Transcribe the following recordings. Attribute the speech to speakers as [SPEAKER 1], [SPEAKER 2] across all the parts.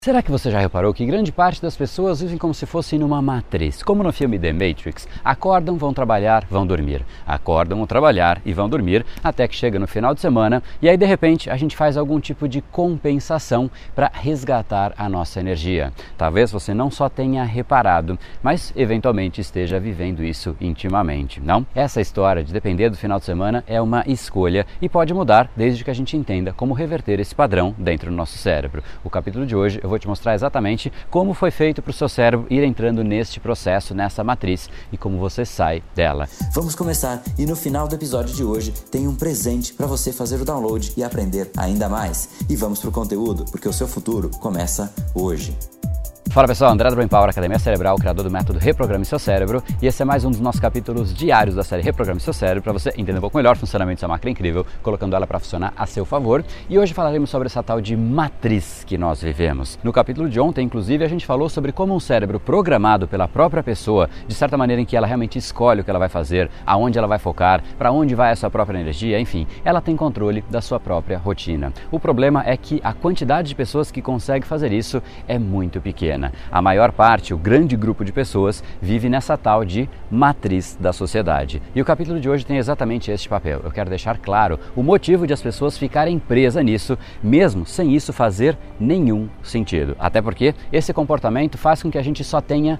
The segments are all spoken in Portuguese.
[SPEAKER 1] Será que você já reparou que grande parte das pessoas vivem como se fossem numa matriz? Como no filme The Matrix, acordam, vão trabalhar, vão dormir. Acordam, vão trabalhar e vão dormir até que chega no final de semana e aí de repente a gente faz algum tipo de compensação para resgatar a nossa energia. Talvez você não só tenha reparado, mas eventualmente esteja vivendo isso intimamente, não? Essa história de depender do final de semana é uma escolha e pode mudar desde que a gente entenda como reverter esse padrão dentro do nosso cérebro. O capítulo de hoje eu vou te mostrar exatamente como foi feito para o seu cérebro ir entrando neste processo, nessa matriz e como você sai dela.
[SPEAKER 2] Vamos começar e no final do episódio de hoje tem um presente para você fazer o download e aprender ainda mais. E vamos pro conteúdo, porque o seu futuro começa hoje.
[SPEAKER 1] Fala pessoal, André do Brain Power, Academia Cerebral, criador do método Reprograme Seu Cérebro, e esse é mais um dos nossos capítulos diários da série Reprograme Seu Cérebro para você entender um pouco melhor o funcionamento dessa máquina incrível, colocando ela para funcionar a seu favor. E hoje falaremos sobre essa tal de matriz que nós vivemos. No capítulo de ontem, inclusive, a gente falou sobre como um cérebro programado pela própria pessoa, de certa maneira em que ela realmente escolhe o que ela vai fazer, aonde ela vai focar, para onde vai a sua própria energia, enfim, ela tem controle da sua própria rotina. O problema é que a quantidade de pessoas que consegue fazer isso é muito pequena. A maior parte, o grande grupo de pessoas, vive nessa tal de matriz da sociedade. E o capítulo de hoje tem exatamente este papel. Eu quero deixar claro o motivo de as pessoas ficarem presas nisso, mesmo sem isso fazer nenhum sentido. Até porque esse comportamento faz com que a gente só tenha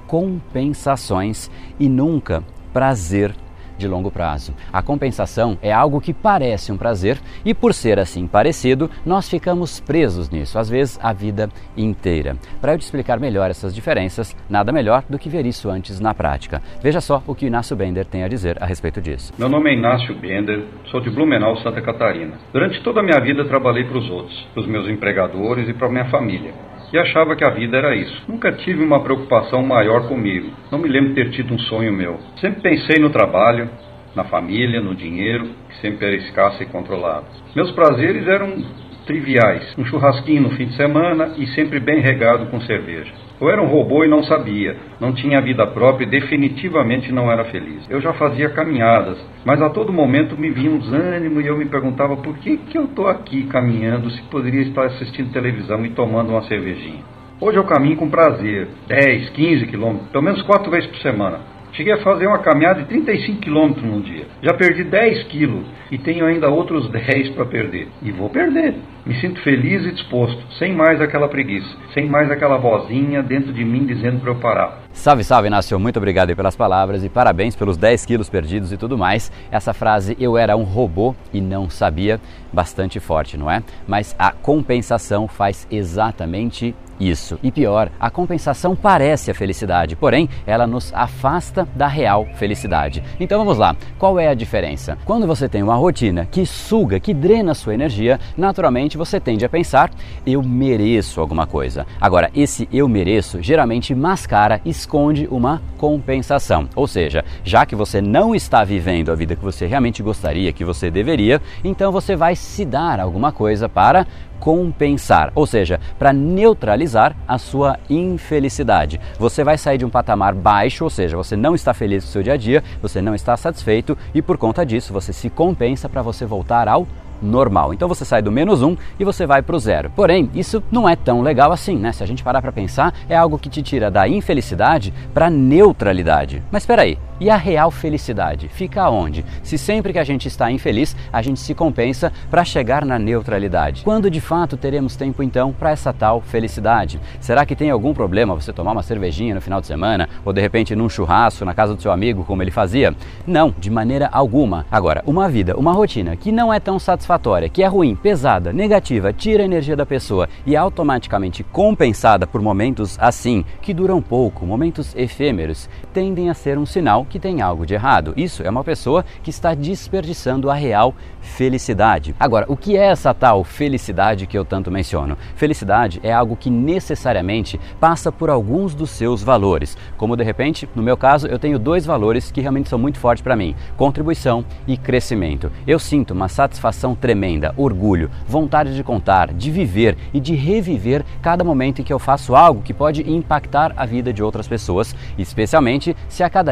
[SPEAKER 1] compensações e nunca prazer de longo prazo. A compensação é algo que parece um prazer e por ser assim parecido, nós ficamos presos nisso, às vezes a vida inteira. Para eu te explicar melhor essas diferenças, nada melhor do que ver isso antes na prática. Veja só o que Inácio Bender tem a dizer a respeito disso.
[SPEAKER 3] Meu nome é Inácio Bender, sou de Blumenau, Santa Catarina. Durante toda a minha vida trabalhei para os outros, para os meus empregadores e para a minha família. E achava que a vida era isso. Nunca tive uma preocupação maior comigo. Não me lembro de ter tido um sonho meu. Sempre pensei no trabalho, na família, no dinheiro, que sempre era escasso e controlado. Meus prazeres eram triviais. Um churrasquinho no fim de semana e sempre bem regado com cerveja. Eu era um robô e não sabia. Não tinha vida própria e definitivamente não era feliz. Eu já fazia caminhadas, mas a todo momento me vinha um desânimo e eu me perguntava por que eu estou aqui caminhando se poderia estar assistindo televisão e tomando uma cervejinha. Hoje eu caminho com prazer, 10, 15 quilômetros, pelo menos 4 vezes por semana. Cheguei a fazer uma caminhada de 35 quilômetros num dia. Já perdi 10 quilos e tenho ainda outros 10 para perder. E vou perder. Me sinto feliz e disposto, sem mais aquela preguiça, sem mais aquela vozinha dentro de mim dizendo para eu parar.
[SPEAKER 1] Salve, salve, Inácio. Muito obrigado aí pelas palavras e parabéns pelos 10 quilos perdidos e tudo mais. Essa frase, eu era um robô e não sabia, bastante forte, não é? Mas a compensação faz exatamente isso. E pior, a compensação parece a felicidade, porém, ela nos afasta da real felicidade. Então vamos lá, qual é a diferença? Quando você tem uma rotina que suga, que drena a sua energia, naturalmente você tende a pensar, eu mereço alguma coisa. Agora, esse eu mereço geralmente mascara, esconde uma compensação. Ou seja, já que você não está vivendo a vida que você realmente gostaria, que você deveria, então você vai se dar alguma coisa para compensar, ou seja, para neutralizar a sua infelicidade. Você vai sair de um patamar baixo, ou seja, você não está feliz com o seu dia a dia, você não está satisfeito e por conta disso você se compensa para você voltar ao normal. Então você sai do -1 e você vai para o 0. Porém, isso não é tão legal assim, né? Se a gente parar para pensar, é algo que te tira da infelicidade para neutralidade. Mas espera aí, e a real felicidade fica onde? Se sempre que a gente está infeliz, a gente se compensa para chegar na neutralidade. Quando de fato teremos tempo então para essa tal felicidade? Será que tem algum problema você tomar uma cervejinha no final de semana ou de repente num churrasco na casa do seu amigo como ele fazia? Não, de maneira alguma. Agora, uma vida, uma rotina que não é tão satisfatória, que é ruim, pesada, negativa, tira a energia da pessoa e é automaticamente compensada por momentos assim, que duram pouco, momentos efêmeros, tendem a ser um sinal que tem algo de errado. Isso é uma pessoa que está desperdiçando a real felicidade. Agora, o que é essa tal felicidade que eu tanto menciono? Felicidade é algo que necessariamente passa por alguns dos seus valores. Como de repente, no meu caso, eu tenho 2 valores que realmente são muito fortes para mim: contribuição e crescimento. Eu sinto uma satisfação tremenda, orgulho, vontade de contar, de viver e de reviver cada momento em que eu faço algo que pode impactar a vida de outras pessoas, especialmente se a cada dia eu consigo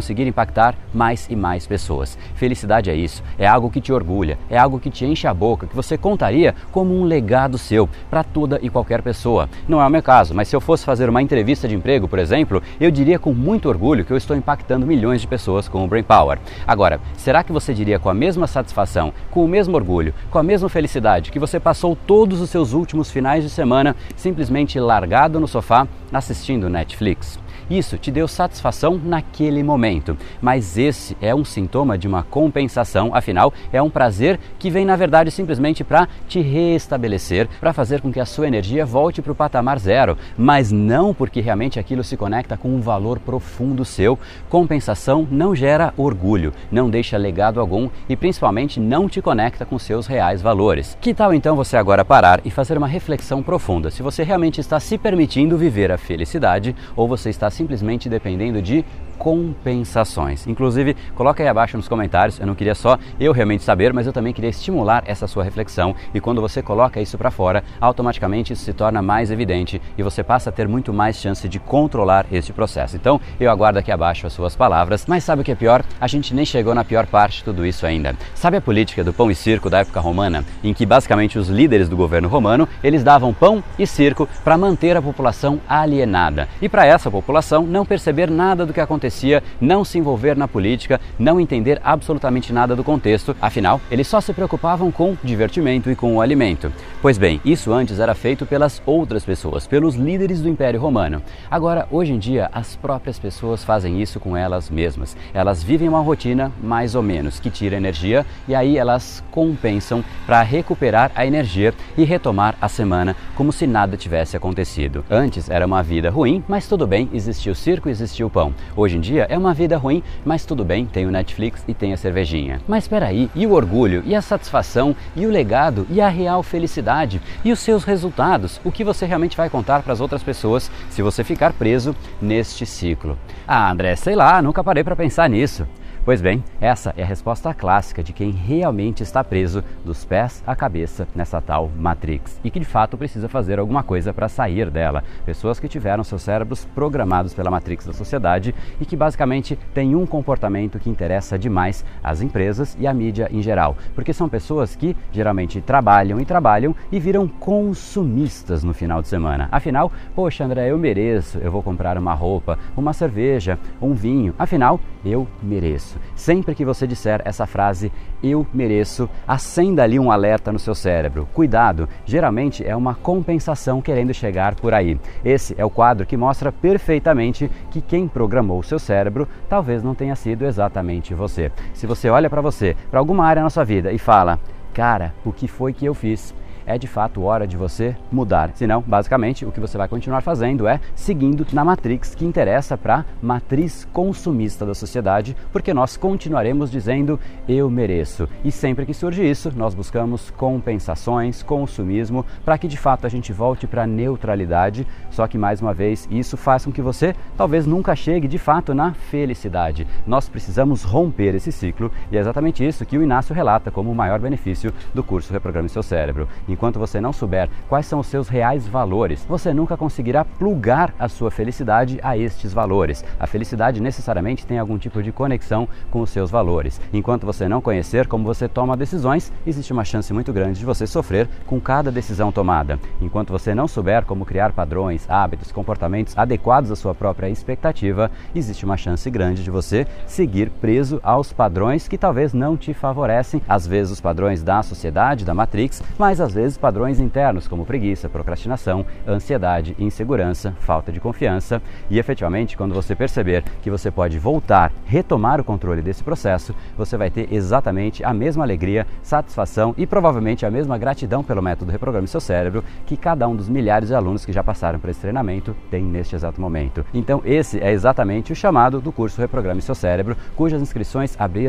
[SPEAKER 1] conseguir impactar mais e mais pessoas. Felicidade é isso, é algo que te orgulha, é algo que te enche a boca, que você contaria como um legado seu para toda e qualquer pessoa. Não é o meu caso, mas se eu fosse fazer uma entrevista de emprego, por exemplo, eu diria com muito orgulho que eu estou impactando milhões de pessoas com o Brain Power. Agora, será que você diria com a mesma satisfação, com o mesmo orgulho, com a mesma felicidade que você passou todos os seus últimos finais de semana simplesmente largado no sofá assistindo Netflix? Isso te deu satisfação naquele momento, mas esse é um sintoma de uma compensação, afinal, é um prazer que vem na verdade simplesmente para te reestabelecer, para fazer com que a sua energia volte para o patamar zero, mas não porque realmente aquilo se conecta com um valor profundo seu. Compensação não gera orgulho, não deixa legado algum e principalmente não te conecta com seus reais valores. Que tal então você agora parar e fazer uma reflexão profunda se você realmente está se permitindo viver a felicidade ou você está simplesmente dependendo de compensações. Inclusive, coloca aí abaixo nos comentários, eu não queria só eu realmente saber, mas eu também queria estimular essa sua reflexão e quando você coloca isso para fora, automaticamente isso se torna mais evidente e você passa a ter muito mais chance de controlar este processo. Então, eu aguardo aqui abaixo as suas palavras, mas sabe o que é pior? A gente nem chegou na pior parte de tudo isso ainda. Sabe a política do pão e circo da época romana, em que basicamente os líderes do governo romano, eles davam pão e circo para manter a população alienada e para essa população não perceber nada do que acontecia, não se envolver na política, não entender absolutamente nada do contexto, afinal, eles só se preocupavam com divertimento e com o alimento. Pois bem, isso antes era feito pelas outras pessoas, pelos líderes do Império Romano. Agora, hoje em dia, as próprias pessoas fazem isso com elas mesmas. Elas vivem uma rotina, mais ou menos, que tira energia e aí elas compensam para recuperar a energia e retomar a semana como se nada tivesse acontecido. Antes era uma vida ruim, mas tudo bem, existia o circo e existia o pão. Hoje em dia é uma vida ruim, mas tudo bem, tem o Netflix e tem a cervejinha. Mas espera aí, e o orgulho, e a satisfação, e o legado, e a real felicidade, e os seus resultados? O que você realmente vai contar para as outras pessoas se você ficar preso neste ciclo? Ah, André, sei lá, nunca parei para pensar nisso. Pois bem, essa é a resposta clássica de quem realmente está preso dos pés à cabeça nessa tal Matrix e que de fato precisa fazer alguma coisa para sair dela. Pessoas que tiveram seus cérebros programados pela Matrix da sociedade e que basicamente têm um comportamento que interessa demais às empresas e à mídia em geral, porque são pessoas que geralmente trabalham e viram consumistas no final de semana. Afinal, poxa André, eu mereço, eu vou comprar uma roupa, uma cerveja, um vinho, afinal, eu mereço. Sempre que você disser essa frase, eu mereço, acenda ali um alerta no seu cérebro. Cuidado, geralmente é uma compensação querendo chegar por aí. Esse é o quadro que mostra perfeitamente que quem programou o seu cérebro talvez não tenha sido exatamente você. Se você olha para você, para alguma área na sua vida e fala, cara, o que foi que eu fiz? É de fato hora de você mudar. Senão, basicamente, o que você vai continuar fazendo é seguindo na Matrix que interessa para a matriz consumista da sociedade, porque nós continuaremos dizendo eu mereço. E sempre que surge isso, nós buscamos compensações, consumismo, para que de fato a gente volte para a neutralidade. Só que, mais uma vez, isso faz com que você talvez nunca chegue de fato na felicidade. Nós precisamos romper esse ciclo e é exatamente isso que o Inácio relata como o maior benefício do curso Reprograme Seu Cérebro. Enquanto você não souber quais são os seus reais valores, você nunca conseguirá plugar a sua felicidade a estes valores. A felicidade necessariamente tem algum tipo de conexão com os seus valores. Enquanto você não conhecer como você toma decisões, existe uma chance muito grande de você sofrer com cada decisão tomada. Enquanto você não souber como criar padrões, hábitos, comportamentos adequados à sua própria expectativa, existe uma chance grande de você seguir preso aos padrões que talvez não te favorecem, às vezes os padrões da sociedade, da Matrix, mas às vezes padrões internos como preguiça, procrastinação, ansiedade, insegurança, falta de confiança e efetivamente quando você perceber que você pode voltar, retomar o controle desse processo, você vai ter exatamente a mesma alegria, satisfação e provavelmente a mesma gratidão pelo método Reprograme Seu Cérebro que cada um dos milhares de alunos que já passaram por esse treinamento tem neste exato momento. Então esse é exatamente o chamado do curso Reprograme Seu Cérebro, cujas inscrições abriram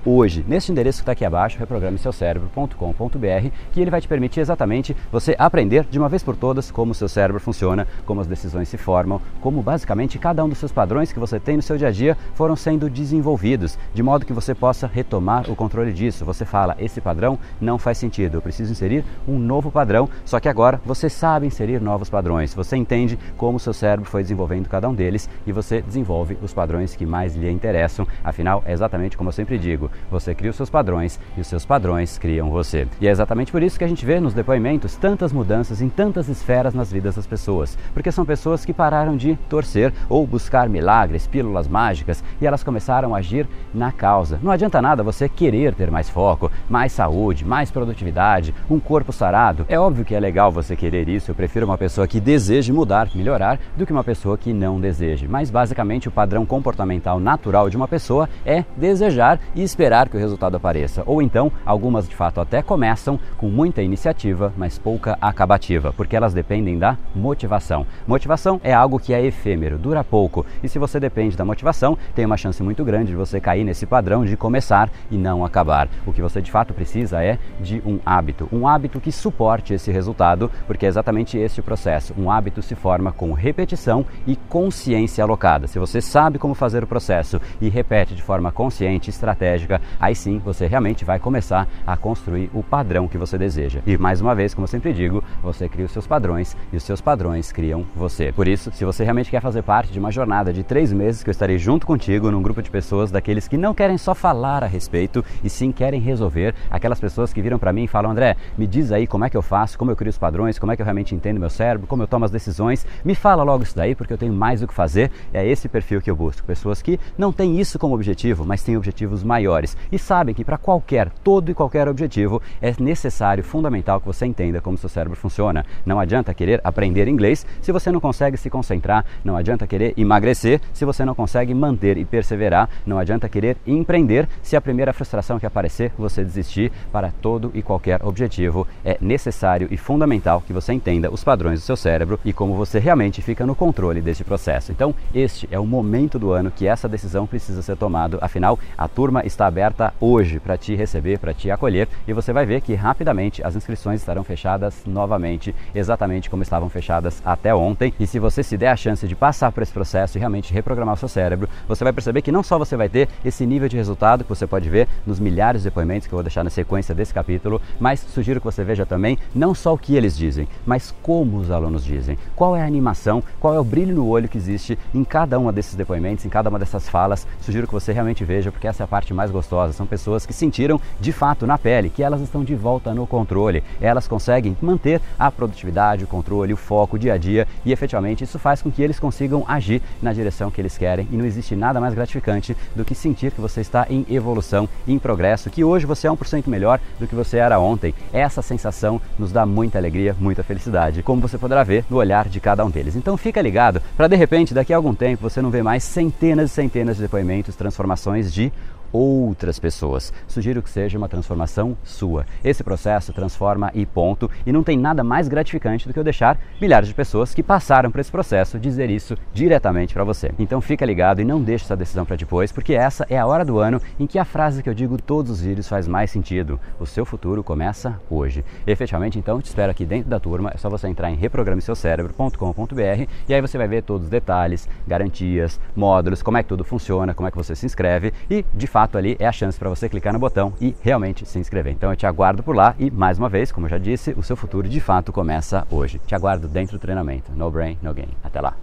[SPEAKER 1] hoje, neste endereço que está aqui abaixo, reprogrameseucerebro.com.br, que ele vai te permitir exatamente você aprender de uma vez por todas como o seu cérebro funciona, como as decisões se formam, como basicamente cada um dos seus padrões que você tem no seu dia a dia foram sendo desenvolvidos, de modo que você possa retomar o controle disso. Você fala, esse padrão não faz sentido, eu preciso inserir um novo padrão, só que agora você sabe inserir novos padrões, você entende como o seu cérebro foi desenvolvendo cada um deles e você desenvolve os padrões que mais lhe interessam. Afinal, é exatamente como eu sempre digo, você cria os seus padrões e os seus padrões criam você. E é exatamente por isso que a gente vê nos depoimentos tantas mudanças em tantas esferas nas vidas das pessoas, porque são pessoas que pararam de torcer ou buscar milagres, pílulas mágicas, e elas começaram a agir na causa. Não adianta nada você querer ter mais foco, mais saúde, mais produtividade, um corpo sarado. É óbvio que é legal você querer isso, eu prefiro uma pessoa que deseje mudar, melhorar, do que uma pessoa que não deseje. Mas basicamente o padrão comportamental natural de uma pessoa é desejar e esperar que o resultado apareça. Ou então, algumas de fato até começam com muita iniciativa, mas pouca acabativa, porque elas dependem da motivação. Motivação é algo que é efêmero, dura pouco, e se você depende da motivação, tem uma chance muito grande de você cair nesse padrão de começar e não acabar. O que você de fato precisa é de um hábito que suporte esse resultado, porque é exatamente esse o processo. Um hábito se forma com repetição e consciência alocada. Se você sabe como fazer o processo e repete de forma consciente, estratégica, aí sim você realmente vai começar a construir o padrão que você deseja. E mais uma vez, como eu sempre digo, você cria os seus padrões e os seus padrões criam você. Por isso, se você realmente quer fazer parte de uma jornada de 3 meses que eu estarei junto contigo num grupo de pessoas daqueles que não querem só falar a respeito e sim querem resolver, aquelas pessoas que viram para mim e falam, André, me diz aí como é que eu faço, como eu crio os padrões, como é que eu realmente entendo meu cérebro, como eu tomo as decisões, me fala logo isso daí porque eu tenho mais o que fazer. É esse perfil que eu busco, pessoas que não têm isso como objetivo, mas têm objetivos maiores e sabem que para todo e qualquer objetivo é necessário, fundamental que você entenda como seu cérebro funciona. Não adianta querer aprender inglês se você não consegue se concentrar, não adianta querer emagrecer se você não consegue manter e perseverar, não adianta querer empreender se a primeira frustração que aparecer você desistir. Para todo e qualquer objetivo é necessário e fundamental que você entenda os padrões do seu cérebro e como você realmente fica no controle deste processo. Então este é o momento do ano que essa decisão precisa ser tomada, afinal a turma está aberta hoje para te receber, para te acolher, e você vai ver que rapidamente as inscrições estarão fechadas novamente, exatamente como estavam fechadas até ontem. E se você se der a chance de passar por esse processo e realmente reprogramar o seu cérebro, você vai perceber que não só você vai ter esse nível de resultado que você pode ver nos milhares de depoimentos que eu vou deixar na sequência desse capítulo, mas sugiro que você veja também não só o que eles dizem, mas como os alunos dizem, qual é a animação, qual é o brilho no olho que existe em cada uma desses depoimentos, em cada uma dessas falas. Sugiro que você realmente veja, porque essa é a parte mais gostosa. São pessoas que sentiram de fato na pele que elas estão de volta no controle, elas conseguem manter a produtividade, o controle, o foco, o dia a dia, e efetivamente isso faz com que eles consigam agir na direção que eles querem. E não existe nada mais gratificante do que sentir que você está em evolução, em progresso, que hoje você é 1% melhor do que você era ontem. Essa sensação nos dá muita alegria, muita felicidade, como você poderá ver no olhar de cada um deles. Então fica ligado para de repente daqui a algum tempo você não ver mais centenas e centenas de depoimentos, transformações de outras pessoas. Sugiro que seja uma transformação sua. Esse processo transforma e ponto, e não tem nada mais gratificante do que eu deixar milhares de pessoas que passaram por esse processo dizer isso diretamente para você. Então fica ligado e não deixe essa decisão para depois, porque essa é a hora do ano em que a frase que eu digo todos os vídeos faz mais sentido. O seu futuro começa hoje. Efetivamente, então, te espero aqui dentro da turma. É só você entrar em reprogrameseucerebro.com.br e aí você vai ver todos os detalhes, garantias, módulos, como é que tudo funciona, como é que você se inscreve, e de fato ali é a chance para você clicar no botão e realmente se inscrever. Então eu te aguardo por lá e, mais uma vez, como eu já disse, o seu futuro de fato começa hoje. Te aguardo dentro do treinamento. No brain, no gain. Até lá.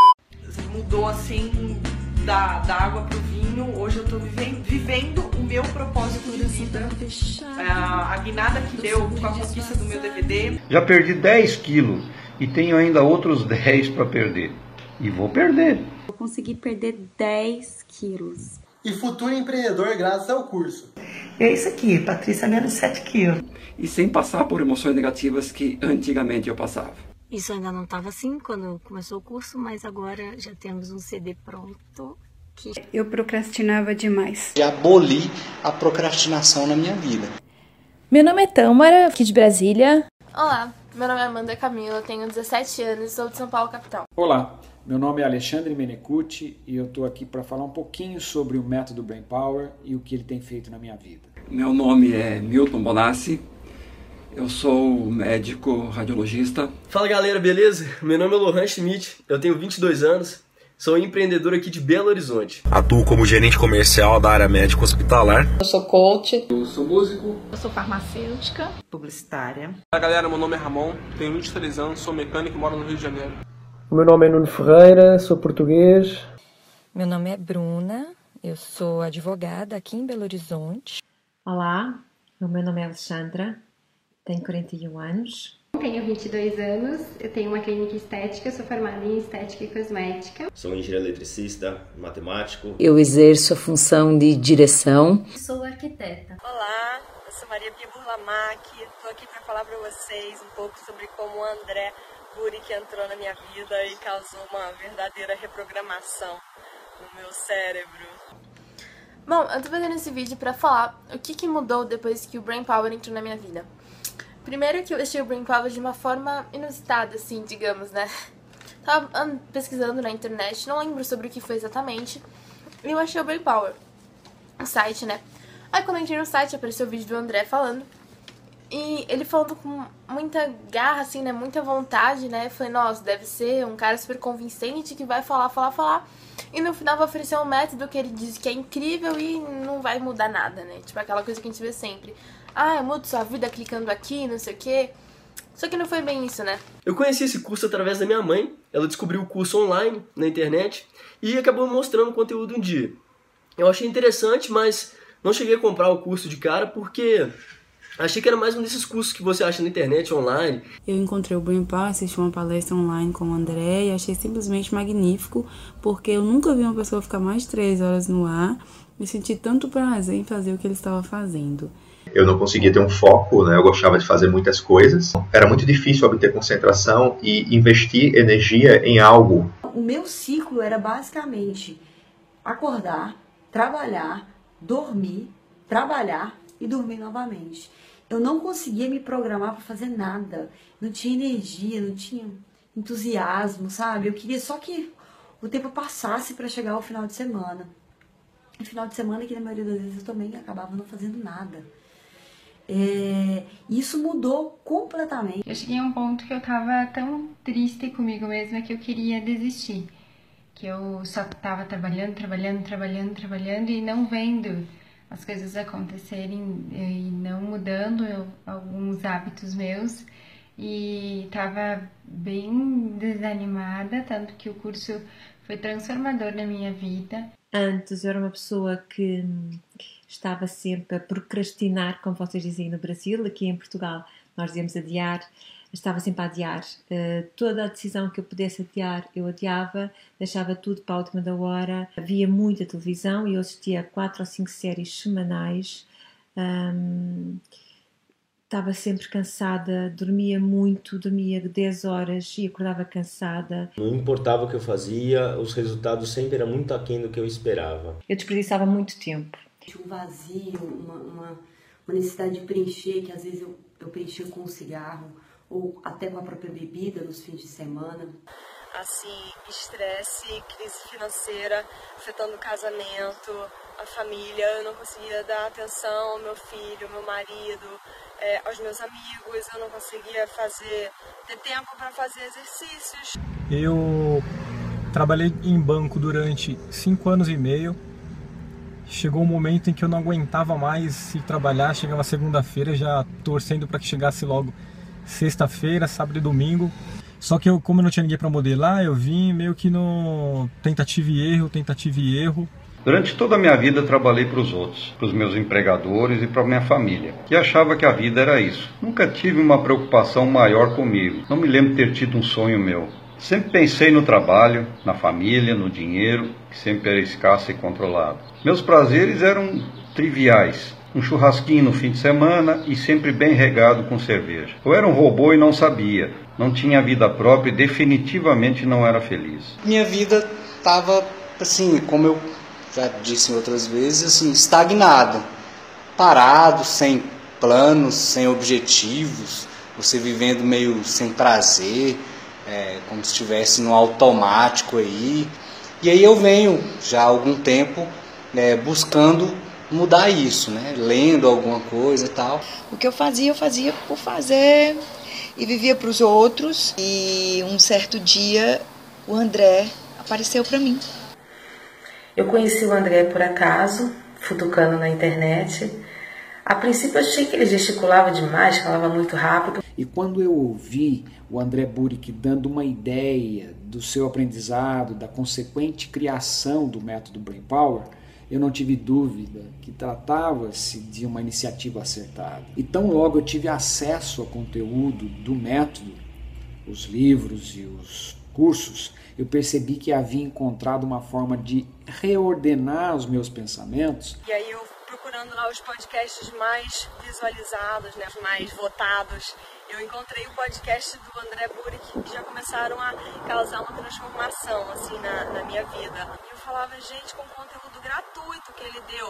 [SPEAKER 4] Mudou assim da água pro vinho. Hoje eu tô vivendo o meu propósito de vida. A guinada que deu com a conquista do meu DVD.
[SPEAKER 3] Já perdi 10 quilos e tenho ainda outros 10 para perder. E vou perder.
[SPEAKER 5] Eu consegui perder 10 quilos.
[SPEAKER 6] E futuro empreendedor graças ao curso.
[SPEAKER 7] E é isso aqui, Patrícia, menos 7 quilos.
[SPEAKER 8] E sem passar por emoções negativas que antigamente eu passava.
[SPEAKER 9] Isso ainda não estava assim quando começou o curso, mas agora já temos um CD pronto.
[SPEAKER 10] Eu procrastinava demais.
[SPEAKER 6] Já aboli a procrastinação na minha vida.
[SPEAKER 11] Meu nome é Tâmara, aqui de Brasília.
[SPEAKER 12] Olá,
[SPEAKER 11] Meu nome é Amanda Camila, tenho 17 anos e sou de São Paulo, capital.
[SPEAKER 12] Olá, meu nome é Alexandre Menecucci e eu estou aqui para falar um pouquinho sobre o método Brain Power e o que ele tem feito na minha vida.
[SPEAKER 8] Meu nome é Milton Bonassi, eu sou médico radiologista.
[SPEAKER 13] Fala galera, beleza? Meu nome é Lohan Schmidt, eu tenho 22 anos, sou empreendedor aqui de Belo Horizonte.
[SPEAKER 14] Atuo como gerente comercial da área médica hospitalar.
[SPEAKER 15] Eu sou coach.
[SPEAKER 8] Eu sou músico.
[SPEAKER 15] Eu sou farmacêutica.
[SPEAKER 16] Publicitária.
[SPEAKER 17] Fala galera, meu nome é Ramon, tenho 23 anos, sou mecânico e moro no Rio de Janeiro.
[SPEAKER 18] O meu nome é Nuno Ferreira, sou português.
[SPEAKER 19] Meu nome é Bruna, eu sou advogada aqui em Belo Horizonte.
[SPEAKER 20] Olá, o meu nome é Alexandra, tenho 41 anos.
[SPEAKER 21] Tenho 22 anos, eu tenho uma clínica estética, sou formada em estética e cosmética.
[SPEAKER 22] Sou engenheiro eletricista, matemático.
[SPEAKER 23] Eu exerço a função de direção.
[SPEAKER 24] Sou arquiteta.
[SPEAKER 25] Olá, eu sou Maria Pia Burlamac, estou aqui para falar para vocês um pouco sobre como o André Burick entrou na minha vida e causou uma verdadeira reprogramação no meu cérebro.
[SPEAKER 11] Bom, eu tô fazendo esse vídeo pra falar o que mudou depois que o Brain Power entrou na minha vida. Primeiro que eu achei o Brain Power de uma forma inusitada, assim, digamos, né? Tava pesquisando na internet, não lembro sobre o que foi exatamente, e eu achei o Brain Power, o site, né? Aí quando eu entrei no site apareceu o vídeo do André falando, e ele falando com muita garra, assim, né? Muita vontade, né? Eu falei, nossa, deve ser um cara super convincente que vai falar. E no final vai oferecer um método que ele diz que é incrível e não vai mudar nada, né? Tipo aquela coisa que a gente vê sempre. Ah, eu mudo sua vida clicando aqui, não sei o quê. Só que não foi bem isso, né?
[SPEAKER 13] Eu conheci esse curso através da minha mãe. Ela descobriu o curso online na internet e acabou me mostrando o conteúdo um dia. Eu achei interessante, mas não cheguei a comprar o curso de cara porque achei que era mais um desses cursos que você acha na internet, online.
[SPEAKER 26] Eu encontrei o Brain Power, assisti uma palestra online com o André e achei simplesmente magnífico, porque eu nunca vi uma pessoa ficar mais de 3 horas no ar e senti tanto prazer em fazer o que ele estava fazendo.
[SPEAKER 14] Eu não conseguia ter um foco, né? Eu gostava de fazer muitas coisas. Era muito difícil obter concentração e investir energia em algo.
[SPEAKER 27] O meu ciclo era basicamente acordar, trabalhar, dormir, trabalhar e dormir novamente. Eu não conseguia me programar para fazer nada. Não tinha energia, não tinha entusiasmo, sabe? Eu queria só que o tempo passasse para chegar ao final de semana. E final de semana, que na maioria das vezes eu também acabava não fazendo nada. Isso mudou completamente.
[SPEAKER 21] Eu cheguei a um ponto que eu tava tão triste comigo mesma que eu queria desistir. Que eu só tava trabalhando e não vendo as coisas acontecerem e não mudando alguns hábitos meus. E tava bem desanimada, tanto que o curso foi transformador na minha vida.
[SPEAKER 20] Antes eu era uma pessoa que estava sempre a procrastinar, como vocês dizem no Brasil. Aqui em Portugal nós dizemos adiar, estava sempre a adiar. Toda a decisão que eu pudesse adiar, eu adiava, deixava tudo para a última da hora. Via muita televisão e eu assistia a 4 ou 5 séries semanais. Estava sempre cansada, dormia muito, dormia 10 horas e acordava cansada.
[SPEAKER 22] Não importava o que eu fazia, os resultados sempre eram muito aquém do que eu esperava.
[SPEAKER 20] Eu desperdiçava muito tempo.
[SPEAKER 27] Um vazio, uma necessidade de preencher, que às vezes eu preenchia com um cigarro ou até com a própria bebida nos fins de semana.
[SPEAKER 25] Assim, estresse, crise financeira, afetando o casamento, a família. Eu não conseguia dar atenção ao meu filho, ao meu marido, aos meus amigos. Eu não conseguia ter tempo para fazer exercícios.
[SPEAKER 28] Eu trabalhei em banco durante 5 anos e meio. Chegou um momento em que eu não aguentava mais ir trabalhar. Chegava segunda-feira já torcendo para que chegasse logo sexta-feira, sábado e domingo. Só que como eu não tinha ninguém para modelar, eu vim meio que no tentativa e erro.
[SPEAKER 3] Durante toda a minha vida trabalhei para os outros, para os meus empregadores e para minha família, e achava que a vida era isso. Nunca tive uma preocupação maior comigo, não me lembro de ter tido um sonho meu. Sempre pensei no trabalho, na família, no dinheiro, que sempre era escasso e controlado. Meus prazeres eram triviais, um churrasquinho no fim de semana e sempre bem regado com cerveja. Eu era um robô e não sabia, não tinha vida própria e definitivamente não era feliz.
[SPEAKER 6] Minha vida estava, assim, como eu já disse outras vezes, assim, estagnado, parado, sem planos, sem objetivos, você vivendo meio sem prazer, como se estivesse no automático aí. E aí eu venho já há algum tempo buscando mudar isso, né? Lendo alguma coisa e tal.
[SPEAKER 1] O que eu fazia por fazer e vivia para os outros. E um certo dia o André apareceu para mim.
[SPEAKER 2] Eu conheci o André por acaso, futucando na internet. A princípio eu achei que ele gesticulava demais, falava muito rápido.
[SPEAKER 12] E quando eu ouvi o André Burick dando uma ideia do seu aprendizado, da consequente criação do método Brain Power, eu não tive dúvida que tratava-se de uma iniciativa acertada. E tão logo eu tive acesso ao conteúdo do método, os livros e os cursos, eu percebi que havia encontrado uma forma de reordenar os meus pensamentos.
[SPEAKER 25] E aí eu procurando lá os podcasts mais visualizados, né, os mais votados, eu encontrei o podcast do André Burick, que já começaram a causar uma transformação assim, na minha vida. Eu falava, gente, com o conteúdo gratuito que ele deu,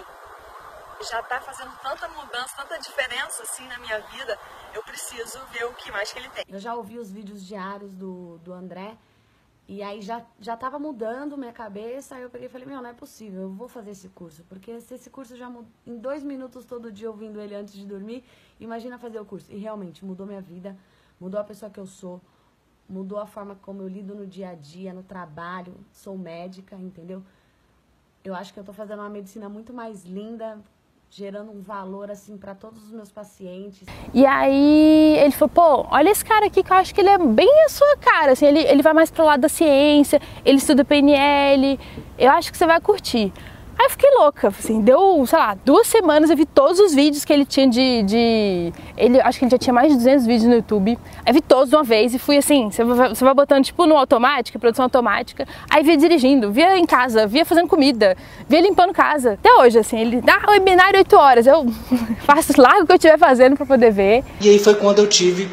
[SPEAKER 25] já está fazendo tanta mudança, tanta diferença assim na minha vida, eu preciso ver o que mais que ele tem.
[SPEAKER 4] Eu já ouvi os vídeos diários do André, e aí já estava mudando minha cabeça, aí eu peguei e falei, não é possível, eu vou fazer esse curso, porque se esse curso já muda, em 2 minutos todo dia ouvindo ele antes de dormir, imagina fazer o curso. E realmente mudou minha vida, mudou a pessoa que eu sou, mudou a forma como eu lido no dia a dia, no trabalho, sou médica, entendeu? Eu acho que eu tô fazendo uma medicina muito mais linda, gerando um valor, assim, para todos os meus pacientes.
[SPEAKER 5] E aí ele falou, pô, olha esse cara aqui que eu acho que ele é bem a sua cara, assim, ele vai mais pro lado da ciência, ele estuda PNL, eu acho que você vai curtir. Aí eu fiquei louca, assim, deu, sei lá, 2 semanas, eu vi todos os vídeos que ele tinha ele, acho que ele já tinha mais de 200 vídeos no YouTube, aí vi todos de uma vez e fui assim, você vai botando tipo no automático, produção automática, aí via dirigindo, via em casa, via fazendo comida, via limpando casa, até hoje, assim, ele dá webinário 8 horas, eu faço largo o que eu estiver fazendo pra poder ver.
[SPEAKER 6] E aí foi quando eu tive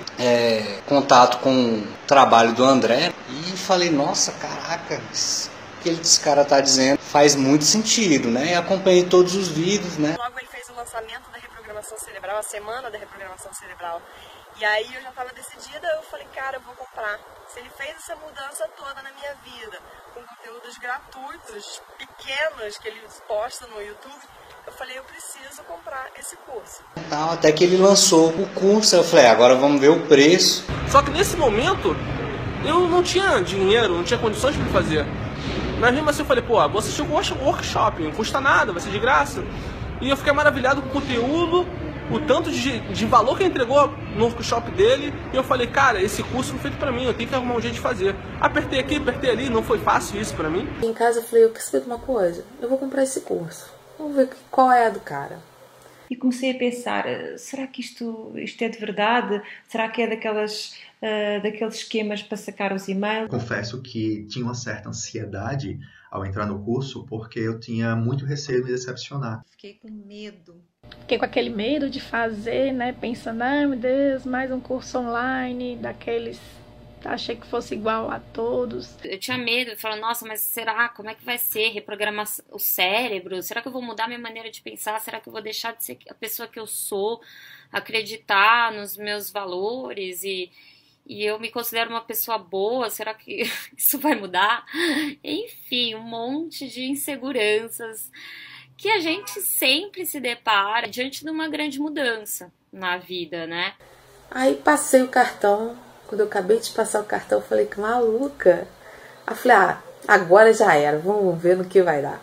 [SPEAKER 6] contato com o trabalho do André e falei, nossa, caraca, que esse cara tá dizendo faz muito sentido, né? E acompanhei todos os vídeos, né?
[SPEAKER 25] Logo ele fez o lançamento da reprogramação cerebral, a semana da reprogramação cerebral. E aí eu já estava decidida, eu falei, cara, eu vou comprar. Se ele fez essa mudança toda na minha vida, com conteúdos gratuitos, pequenos, que ele posta no YouTube, eu falei, eu preciso comprar esse curso.
[SPEAKER 6] Então, até que ele lançou o curso, eu falei, agora vamos ver o preço.
[SPEAKER 17] Só que nesse momento, eu não tinha dinheiro, não tinha condições para fazer. Mas mesmo assim eu falei, pô, vou assistir um workshop, não custa nada, vai ser de graça. E eu fiquei maravilhado com o conteúdo, o tanto de valor que ele entregou no workshop dele. E eu falei, cara, esse curso não é feito pra mim, eu tenho que arrumar um jeito de fazer. Apertei aqui, apertei ali, não foi fácil isso pra mim.
[SPEAKER 2] Em casa eu falei, eu quero saber de uma coisa, eu vou comprar esse curso. Vamos ver qual é a do cara.
[SPEAKER 20] E comecei a pensar, será que isto é de verdade? Será que é daqueles esquemas para sacar os e-mails?
[SPEAKER 14] Confesso que tinha uma certa ansiedade ao entrar no curso, porque eu tinha muito receio de me decepcionar.
[SPEAKER 15] Fiquei com medo.
[SPEAKER 7] Fiquei com aquele medo de fazer, né? Pensando, ai meu Deus, mais um curso online, daqueles... Achei que fosse igual a todos.
[SPEAKER 9] Eu tinha medo, eu falava, nossa, mas será? Como é que vai ser? Reprogramar o cérebro? Será que eu vou mudar minha maneira de pensar? Será que eu vou deixar de ser a pessoa que eu sou? Acreditar nos meus valores? E eu me considero uma pessoa boa? Será que isso vai mudar? Enfim, um monte de inseguranças que a gente sempre se depara diante de uma grande mudança na vida, né?
[SPEAKER 2] Aí passei o cartão. Quando eu acabei de passar o cartão, eu falei, que maluca. Aí eu falei, agora já era, vamos ver no que vai dar.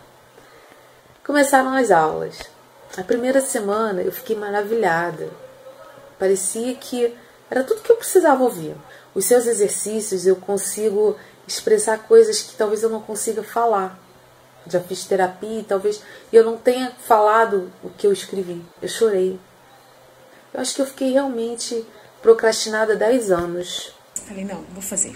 [SPEAKER 2] Começaram as aulas. A primeira semana eu fiquei maravilhada. Parecia que era tudo que eu precisava ouvir. Os seus exercícios eu consigo expressar coisas que talvez eu não consiga falar. Já fiz terapia e talvez eu não tenha falado o que eu escrevi. Eu chorei. Eu acho que eu fiquei realmente... procrastinada há 10 anos.
[SPEAKER 16] Falei, não, vou fazer.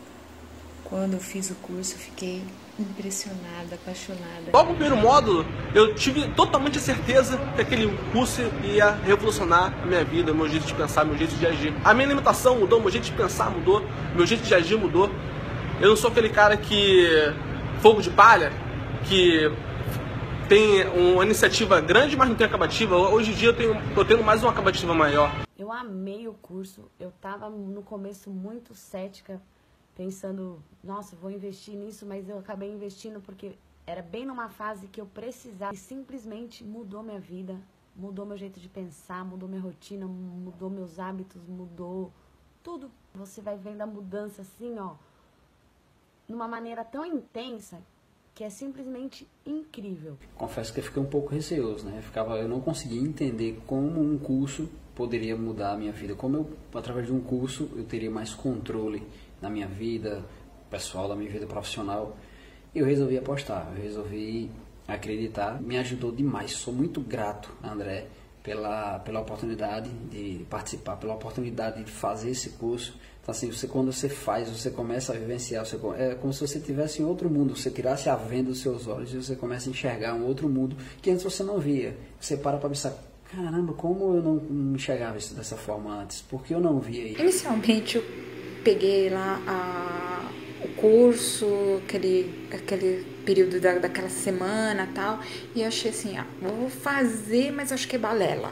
[SPEAKER 16] Quando eu fiz o curso, eu fiquei impressionada, apaixonada.
[SPEAKER 17] Logo no primeiro módulo, eu tive totalmente a certeza que aquele curso ia revolucionar a minha vida, meu jeito de pensar, meu jeito de agir. A minha alimentação mudou, meu jeito de pensar mudou, meu jeito de agir mudou. Eu não sou aquele cara que... fogo de palha, que... tem uma iniciativa grande, mas não tem acabativa. Hoje em dia eu tô tendo mais uma acabativa maior.
[SPEAKER 4] Eu amei o curso, eu tava no começo muito cética, pensando, nossa, vou investir nisso, mas eu acabei investindo porque era bem numa fase que eu precisava e simplesmente mudou minha vida, mudou meu jeito de pensar, mudou minha rotina, mudou meus hábitos, mudou tudo. Você vai vendo a mudança assim, ó, numa maneira tão intensa que é simplesmente incrível.
[SPEAKER 12] Confesso que eu fiquei um pouco receoso, né? Eu não conseguia entender como um curso poderia mudar a minha vida, como eu, através de um curso, eu teria mais controle na minha vida pessoal, na minha vida profissional. E eu resolvi apostar, eu resolvi acreditar. Me ajudou demais, sou muito grato, André, pela oportunidade de participar, pela oportunidade de fazer esse curso. Então, assim, quando você faz, você começa a vivenciar, é como se você estivesse em outro mundo, você tirasse a venda dos seus olhos e você começa a enxergar um outro mundo que antes você não via. Você para pensar, caramba, como eu não enxergava isso dessa forma antes? Por que eu não via isso?
[SPEAKER 8] Inicialmente eu peguei lá o curso, aquele período daquela semana e tal, e eu achei assim, vou fazer, mas acho que é balela.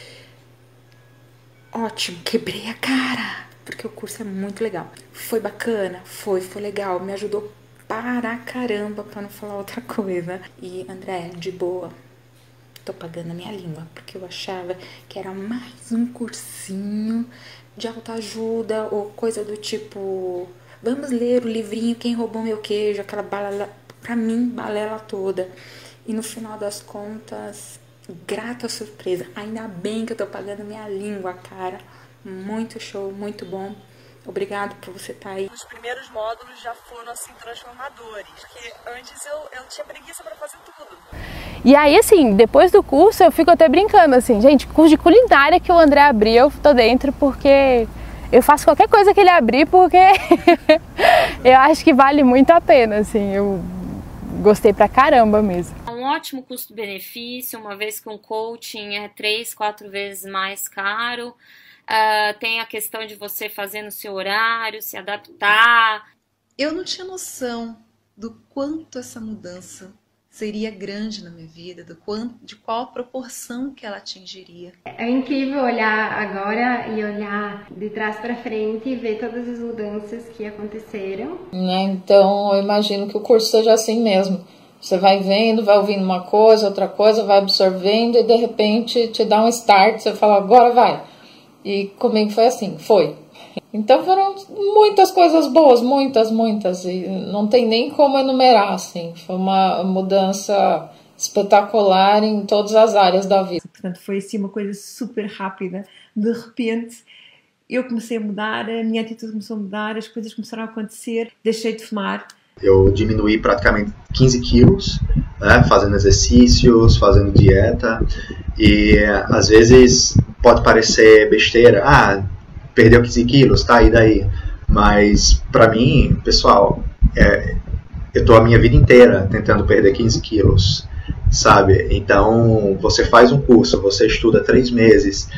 [SPEAKER 8] Ótimo, quebrei a cara, porque o curso é muito legal. Foi bacana, foi legal, me ajudou para caramba, para não falar outra coisa. E André, de boa, tô pagando a minha língua, porque eu achava que era mais um cursinho de autoajuda ou coisa do tipo, vamos ler o livrinho Quem Roubou Meu Queijo, aquela balela, pra mim, balela toda. E no final das contas, grata surpresa, ainda bem que eu tô pagando minha língua, cara. Muito show, muito bom. Obrigado por você estar aí.
[SPEAKER 25] Os primeiros módulos já foram assim transformadores, que antes eu tinha preguiça para fazer tudo.
[SPEAKER 5] E aí, assim, depois do curso eu fico até brincando, assim, gente, curso de culinária que o André abriu, eu tô dentro porque eu faço qualquer coisa que ele abrir, porque eu acho que vale muito a pena, assim, eu gostei pra caramba mesmo.
[SPEAKER 9] Um ótimo custo-benefício, uma vez que um coaching é 3, 4 vezes mais caro. Tem a questão de você fazer no seu horário, se adaptar.
[SPEAKER 16] Eu não tinha noção do quanto essa mudança seria grande na minha vida, de qual a proporção que ela atingiria.
[SPEAKER 21] É incrível olhar agora e olhar de trás para frente e ver todas as mudanças que aconteceram.
[SPEAKER 15] Então eu imagino que o curso seja assim mesmo. Você vai vendo, vai ouvindo uma coisa, outra coisa, vai absorvendo e de repente te dá um start, você fala, agora vai. E comigo foi assim, foi. Então foram muitas coisas boas, muitas, e não tem nem como enumerar, assim. Foi uma mudança espetacular em todas as áreas da vida.
[SPEAKER 20] Portanto, foi assim uma coisa super rápida. De repente, eu comecei a mudar, a minha atitude começou a mudar, as coisas começaram a acontecer, deixei de fumar.
[SPEAKER 14] Eu diminuí praticamente 15 quilos, né, fazendo exercícios, fazendo dieta, e às vezes pode parecer besteira, perdeu 15 quilos, tá, e daí? Mas pra mim, pessoal, eu tô a minha vida inteira tentando perder 15 quilos, sabe? Então, você faz um curso, você estuda 3 meses,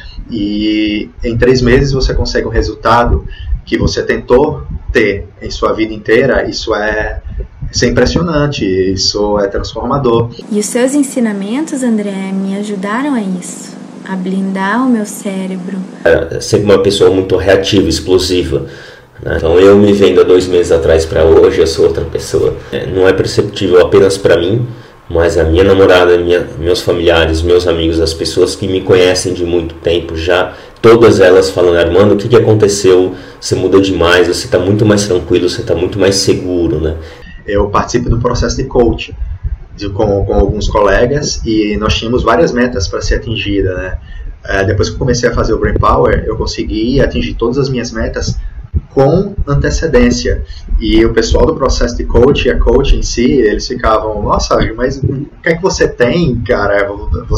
[SPEAKER 14] e em 3 meses você consegue um resultado que você tentou ter em sua vida inteira. Isso é impressionante, isso é transformador.
[SPEAKER 8] E os seus ensinamentos, André, me ajudaram a isso, a blindar o meu cérebro.
[SPEAKER 22] Sempre uma pessoa muito reativa, explosiva, né? Então eu me vendo há 2 meses atrás para hoje, eu sou outra pessoa. Não é perceptível apenas para mim, mas a minha namorada, meus familiares, meus amigos, as pessoas que me conhecem de muito tempo já, todas elas falando, Armando, o que aconteceu? Você mudou demais, você está muito mais tranquilo, você está muito mais seguro, né?
[SPEAKER 14] Eu participo do processo de coaching com alguns colegas e nós tínhamos várias metas para ser atingida, né? Depois que eu comecei a fazer o Brain Power, eu consegui atingir todas as minhas metas com antecedência. E o pessoal do processo de coaching, a coach em si, eles ficavam, nossa, mas o que é que você tem, cara?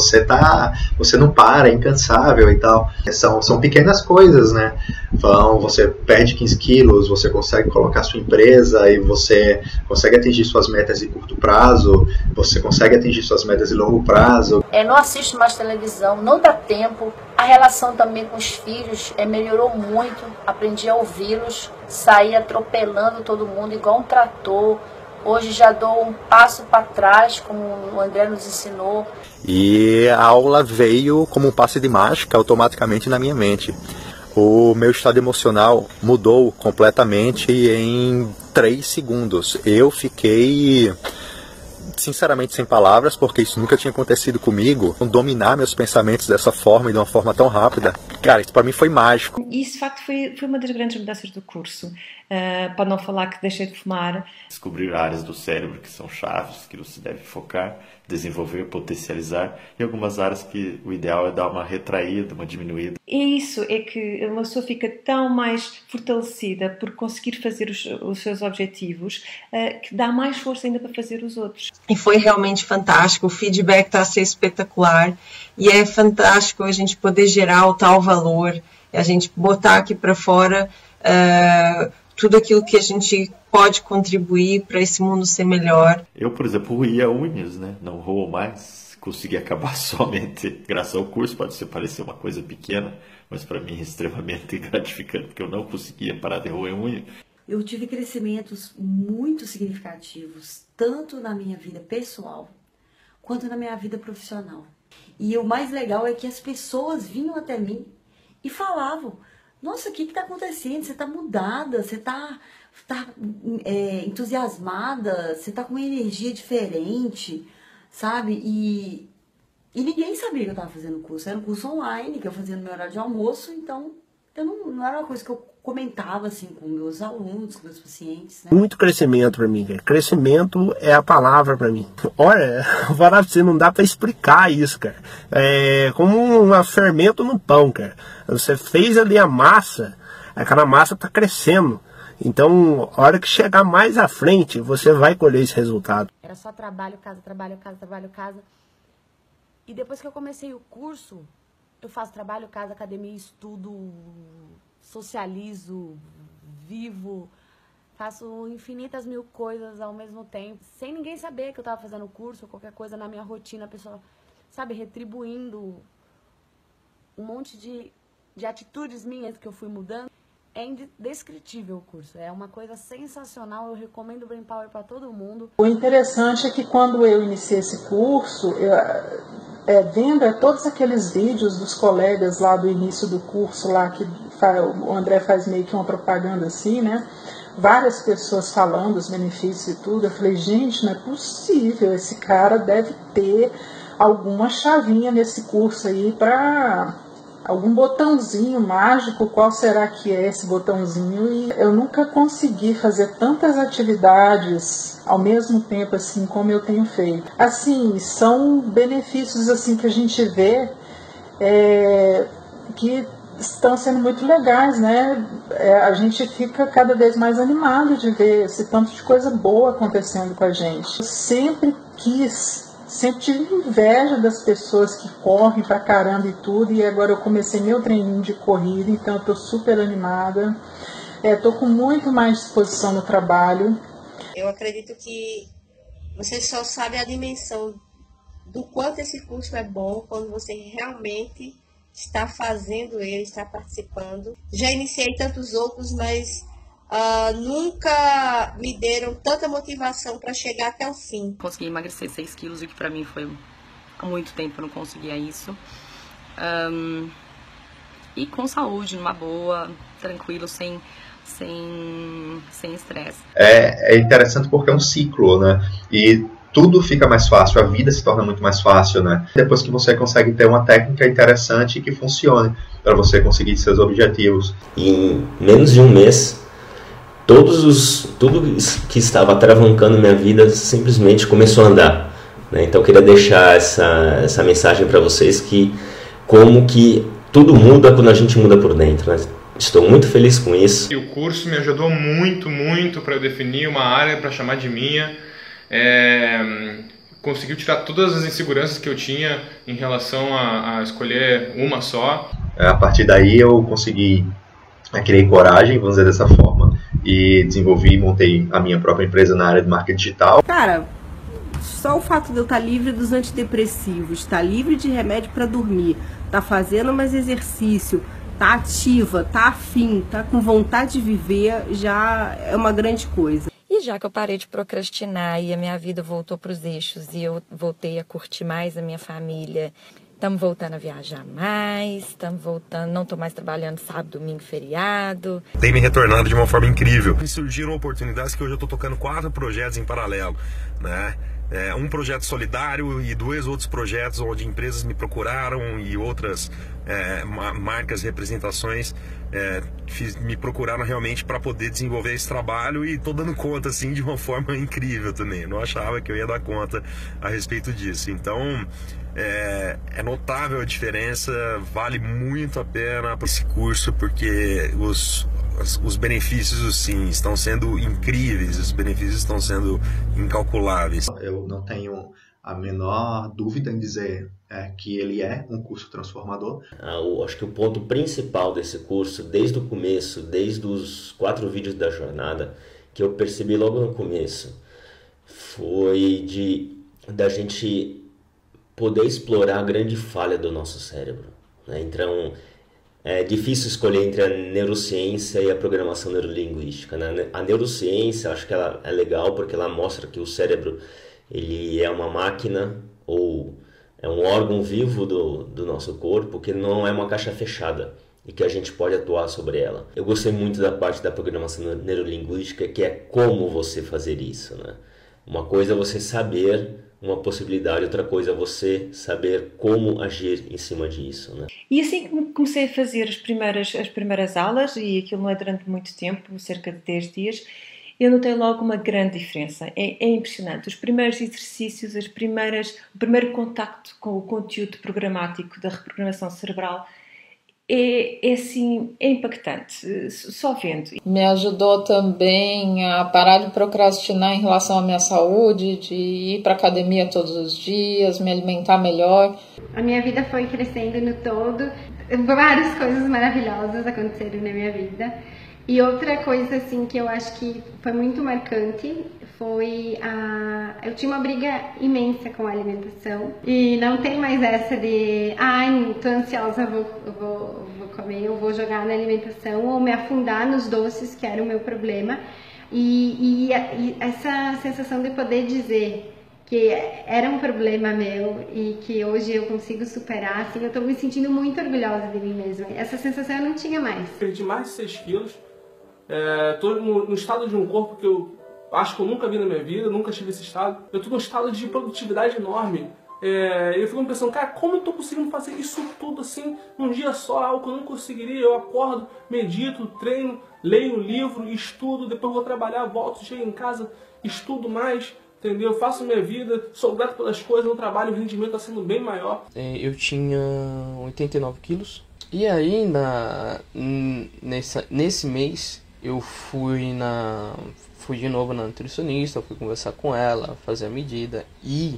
[SPEAKER 14] Você não para, é incansável e tal. São pequenas coisas, né? Então, você perde 15 quilos, você consegue colocar sua empresa e você consegue atingir suas metas de curto prazo, você consegue atingir suas metas de longo prazo.
[SPEAKER 10] Não assisto mais televisão, não dá tempo. A relação também com os filhos melhorou muito, aprendi a ouvi-los, saí atropelando todo mundo igual um trator, Hoje já dou um passo para trás, como o André nos ensinou.
[SPEAKER 14] E a aula veio como um passe de mágica automaticamente na minha mente. O meu estado emocional mudou completamente em 3 segundos. Eu fiquei, sinceramente, sem palavras, porque isso nunca tinha acontecido comigo. Dominar meus pensamentos dessa forma e de uma forma tão rápida, cara, isso para mim foi mágico.
[SPEAKER 20] E isso, de facto, foi uma das grandes mudanças do curso. Para não falar que deixei de fumar.
[SPEAKER 11] Descobrir áreas do cérebro que são chaves, que você deve focar, desenvolver, potencializar, e algumas áreas que o ideal é dar uma retraída, uma diminuída.
[SPEAKER 20] E isso é que uma pessoa fica tão mais fortalecida por conseguir fazer os seus objetivos, que dá mais força ainda para fazer os outros.
[SPEAKER 13] E foi realmente fantástico, o feedback está a ser espetacular, e é fantástico a gente poder gerar o tal valor, a gente botar aqui para fora tudo aquilo que a gente pode contribuir para esse mundo ser melhor.
[SPEAKER 11] Eu, por exemplo, roía unhas, né? Não roo mais, consegui acabar somente graças ao curso. Pode parecer uma coisa pequena, mas para mim é extremamente gratificante, porque eu não conseguia parar de roer unha.
[SPEAKER 18] Eu tive crescimentos muito significativos, tanto na minha vida pessoal, quanto na minha vida profissional. E o mais legal é que as pessoas vinham até mim e falavam: nossa, o que está acontecendo? Você está mudada, você está entusiasmada, você está com uma energia diferente, sabe? E ninguém sabia que eu estava fazendo curso. Era um curso online, que eu fazia no meu horário de almoço, então eu não era uma coisa que eu comentava assim com meus alunos, com meus pacientes, né?
[SPEAKER 19] Muito crescimento para mim, cara. Crescimento é a palavra para mim. Olha, vou falar pra você, não dá para explicar isso, cara. É como um fermento no pão, cara. Você fez ali a massa, aquela massa tá crescendo. Então, a hora que chegar mais à frente, você vai colher esse resultado.
[SPEAKER 4] Era só trabalho, casa, trabalho, casa, trabalho, casa. E depois que eu comecei o curso, eu faço trabalho, casa, academia, estudo, socializo, vivo, faço infinitas mil coisas ao mesmo tempo, sem ninguém saber que eu estava fazendo o curso ou qualquer coisa na minha rotina, a pessoa, sabe, retribuindo um monte de atitudes minhas que eu fui mudando. É indescritível o curso, é uma coisa sensacional, eu recomendo o Brain Power para todo mundo.
[SPEAKER 23] O interessante é que quando eu iniciei esse curso, vendo todos aqueles vídeos dos colegas lá do início do curso, lá que o André faz meio que uma propaganda assim, né? Várias pessoas falando os benefícios e tudo, eu falei, gente, não é possível, esse cara deve ter alguma chavinha nesse curso aí para algum botãozinho mágico, qual será que é esse botãozinho? E eu nunca consegui fazer tantas atividades ao mesmo tempo assim como eu tenho feito. Assim, são benefícios assim que a gente vê que estão sendo muito legais, né? A gente fica cada vez mais animado de ver esse tanto de coisa boa acontecendo com a gente. Eu sempre tive inveja das pessoas que correm pra caramba e tudo, e agora eu comecei meu treininho de corrida, então eu tô super animada, tô com muito mais disposição no trabalho.
[SPEAKER 24] Eu acredito que você só sabe a dimensão do quanto esse curso é bom quando você realmente está fazendo ele, está participando. Já iniciei tantos outros, mas nunca me deram tanta motivação para chegar até o fim.
[SPEAKER 26] Consegui emagrecer 6 quilos, o que para mim foi há muito tempo eu não conseguia isso. E com saúde, numa boa, tranquilo, sem estresse.
[SPEAKER 14] É interessante porque é um ciclo, né? E tudo fica mais fácil, a vida se torna muito mais fácil, né? Depois que você consegue ter uma técnica interessante que funcione para você conseguir seus objetivos.
[SPEAKER 22] E em menos de um mês, tudo que estava travancando minha vida simplesmente começou a andar, né? Então eu queria deixar essa mensagem para vocês, que como que tudo muda quando a gente muda por dentro, né? Estou muito feliz com isso.
[SPEAKER 27] E o curso me ajudou muito para eu definir uma área para chamar de minha. Conseguiu tirar todas as inseguranças que eu tinha em relação a escolher uma só.
[SPEAKER 14] A partir daí eu consegui, criei coragem, vamos dizer dessa forma, e desenvolvi e montei a minha própria empresa na área de marketing digital.
[SPEAKER 29] Cara, só o fato de eu estar livre dos antidepressivos, estar livre de remédio para dormir, estar fazendo mais exercício, estar ativa, estar afim, estar com vontade de viver, já é uma grande coisa.
[SPEAKER 30] E
[SPEAKER 1] já que eu parei de procrastinar e a minha vida voltou para os eixos e eu voltei a curtir mais a minha família, estamos voltando a viajar mais, estamos voltando, não estou mais trabalhando sábado, domingo, feriado.
[SPEAKER 2] Tem me retornado de uma forma incrível. E surgiram oportunidades que hoje eu estou tocando 4 projetos em paralelo, né? Um projeto solidário e 2 outros projetos onde empresas me procuraram e outras marcas, representações me procuraram realmente para poder desenvolver esse trabalho, e estou dando conta assim de uma forma incrível também. Eu não achava que eu ia dar conta a respeito disso. Então é notável a diferença, vale muito a pena esse curso, porque os benefícios, sim, estão sendo incríveis, os benefícios estão sendo incalculáveis.
[SPEAKER 14] Eu não tenho a menor dúvida em dizer que ele é um curso transformador.
[SPEAKER 22] Acho que o ponto principal desse curso, desde o começo, desde os 4 vídeos da jornada, que eu percebi logo no começo, foi da gente poder explorar a grande falha do nosso cérebro, né? Então, é difícil escolher entre a neurociência e a programação neurolinguística, né? A neurociência, acho que ela é legal porque ela mostra que o cérebro ele é uma máquina ou é um órgão vivo do nosso corpo, que não é uma caixa fechada e que a gente pode atuar sobre ela. Eu gostei muito da parte da programação neurolinguística, que é como você fazer isso, né? Uma coisa é você saber uma possibilidade, outra coisa é você saber como agir em cima disso, né?
[SPEAKER 20] E assim que comecei a fazer as primeiras aulas, e aquilo não é durante muito tempo, cerca de 10 dias, eu notei logo uma grande diferença. É impressionante. Os primeiros exercícios, o primeiro contacto com o conteúdo programático da reprogramação cerebral é impactante, só vendo.
[SPEAKER 15] Me ajudou também a parar de procrastinar em relação à minha saúde, de ir para academia todos os dias, me alimentar melhor.
[SPEAKER 21] A minha vida foi crescendo no todo, várias coisas maravilhosas aconteceram na minha vida. E outra coisa assim que eu acho que foi muito marcante foi eu tinha uma briga imensa com a alimentação, e não tem mais essa de tô ansiosa, eu vou comer, eu vou jogar na alimentação ou me afundar nos doces, que era o meu problema, e essa sensação de poder dizer que era um problema meu e que hoje eu consigo superar, assim, eu tô me sentindo muito orgulhosa de mim mesma. Essa sensação eu não tinha mais.
[SPEAKER 3] Perdi mais de 6 quilos, tô no estado de um corpo que eu acho que eu nunca vi na minha vida, nunca tive esse estado. Eu tô num estado de produtividade enorme. Eu fico pensando, cara, como eu tô conseguindo fazer isso tudo assim num dia só? Algo que eu não conseguiria. Eu acordo, medito, treino, leio um livro, estudo, depois vou trabalhar, volto, chego em casa, estudo mais, entendeu? Faço minha vida, sou grato pelas coisas, no trabalho o rendimento está sendo bem maior.
[SPEAKER 6] Eu tinha 89 quilos e aí nesse mês eu fui de novo na nutricionista, fui conversar com ela, fazer a medida e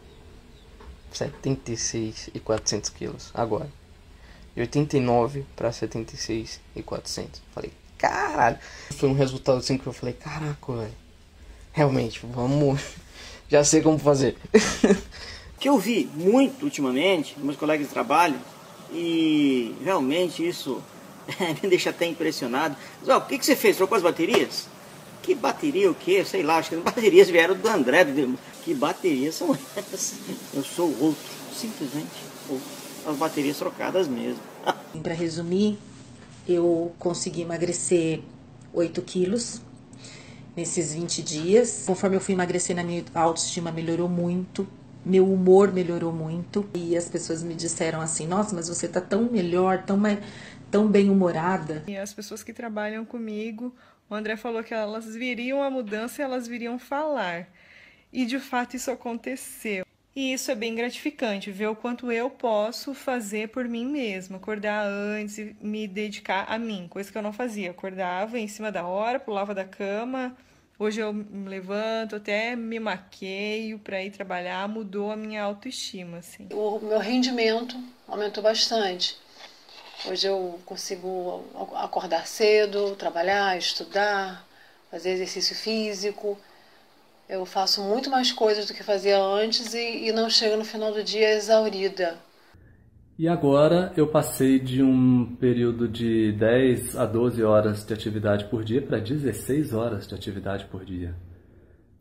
[SPEAKER 6] 76.400 quilos agora. De 89 para 76.400. Falei, caralho. Foi um resultado assim que eu falei, caraca, velho. Realmente, vamos. Já sei como fazer.
[SPEAKER 7] O que eu vi muito ultimamente, meus colegas de trabalho, e realmente isso me deixa até impressionado. Mas, o que você fez? Trocou as baterias? Que bateria o quê? Sei lá, acho que as baterias vieram do André. Que baterias são essas? Eu sou outro, simplesmente outro. As baterias trocadas mesmo.
[SPEAKER 12] Para resumir, eu consegui emagrecer 8 quilos nesses 20 dias. Conforme eu fui emagrecendo, a minha autoestima melhorou muito, meu humor melhorou muito. E as pessoas me disseram assim, nossa, mas você tá tão melhor, tão bem-humorada.
[SPEAKER 17] E as pessoas que trabalham comigo, o André falou que elas viriam a mudança e elas viriam falar. E de fato isso aconteceu. E isso é bem gratificante, ver o quanto eu posso fazer por mim mesma. Acordar antes e me dedicar a mim, coisa que eu não fazia. Acordava em cima da hora, pulava da cama. Hoje eu me levanto, até me maqueio para ir trabalhar, mudou a minha autoestima, assim.
[SPEAKER 25] O meu rendimento aumentou bastante. Hoje eu consigo acordar cedo, trabalhar, estudar, fazer exercício físico. Eu faço muito mais coisas do que fazia antes e não chego no final do dia exaurida.
[SPEAKER 28] E agora eu passei de um período de 10 a 12 horas de atividade por dia para 16 horas de atividade por dia.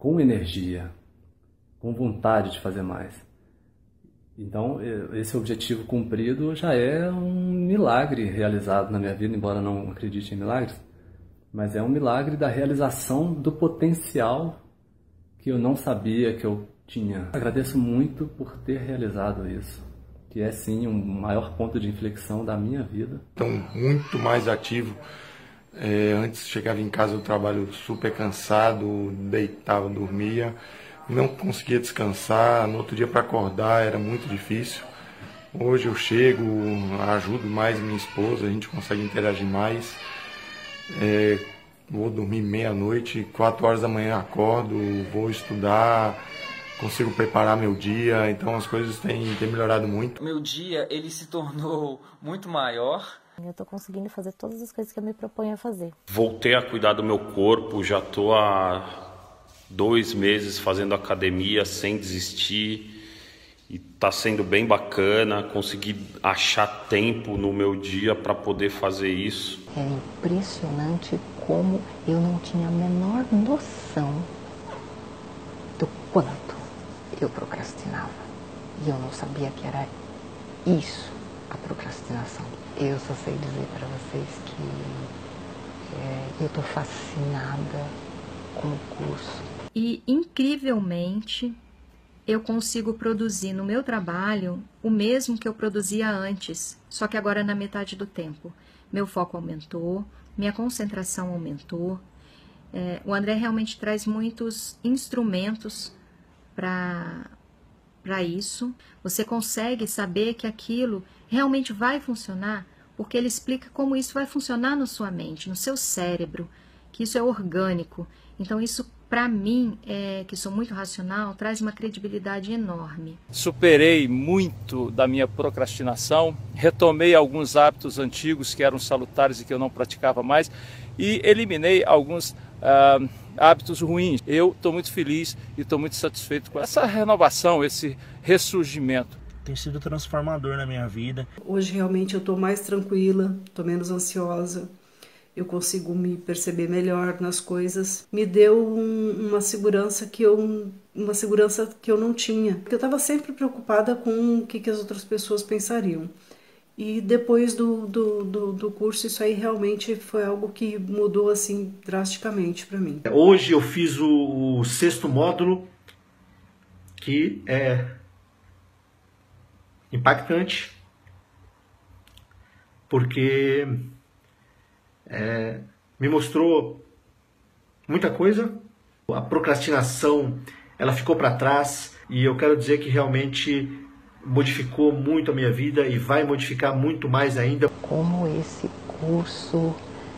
[SPEAKER 28] com energia, com vontade de fazer mais. Então, esse objetivo cumprido já é um milagre realizado na minha vida, embora não acredite em milagres, mas é um milagre da realização do potencial que eu não sabia que eu tinha. Agradeço muito por ter realizado isso, que é sim um maior ponto de inflexão da minha vida.
[SPEAKER 5] Então, muito mais ativo. Antes chegava em casa do trabalho super cansado, deitava, dormia, não conseguia descansar, no outro dia para acordar era muito difícil. Hoje eu chego, ajudo mais minha esposa, a gente consegue interagir mais. Vou dormir meia-noite, 4 horas da manhã acordo, vou estudar, consigo preparar meu dia, então as coisas têm melhorado muito.
[SPEAKER 8] Meu dia, ele se tornou muito maior.
[SPEAKER 9] Eu estou conseguindo fazer todas as coisas que eu me proponho a fazer.
[SPEAKER 10] Voltei a cuidar do meu corpo, já estou há 2 meses fazendo academia sem desistir e está sendo bem bacana. Consegui achar tempo no meu dia para poder fazer isso.
[SPEAKER 11] É impressionante como eu não tinha a menor noção do quanto eu procrastinava. E eu não sabia que era isso, a procrastinação. Eu só sei dizer para vocês que eu estou fascinada com o curso.
[SPEAKER 13] E, incrivelmente, eu consigo produzir no meu trabalho o mesmo que eu produzia antes, só que agora na metade do tempo. Meu foco aumentou, minha concentração aumentou. O André realmente traz muitos instrumentos para isso. Você consegue saber que aquilo realmente vai funcionar, porque ele explica como isso vai funcionar na sua mente, no seu cérebro, que isso é orgânico. Então isso, para mim, que sou muito racional, traz uma credibilidade enorme.
[SPEAKER 16] Superei muito da minha procrastinação, retomei alguns hábitos antigos que eram salutares e que eu não praticava mais e eliminei alguns hábitos ruins. Eu estou muito feliz e estou muito satisfeito com essa renovação, esse ressurgimento.
[SPEAKER 18] Tem sido transformador na minha vida.
[SPEAKER 19] Hoje realmente eu estou mais tranquila, estou menos ansiosa, eu consigo me perceber melhor nas coisas. Me deu uma segurança que eu não tinha. Eu estava sempre preocupada com o que as outras pessoas pensariam. E depois do curso, isso aí realmente foi algo que mudou assim drasticamente para mim.
[SPEAKER 30] Hoje eu fiz o 6º módulo, que é impactante, porque me mostrou muita coisa. A procrastinação, ela ficou para trás, e eu quero dizer que realmente modificou muito a minha vida e vai modificar muito mais ainda.
[SPEAKER 11] Como esse curso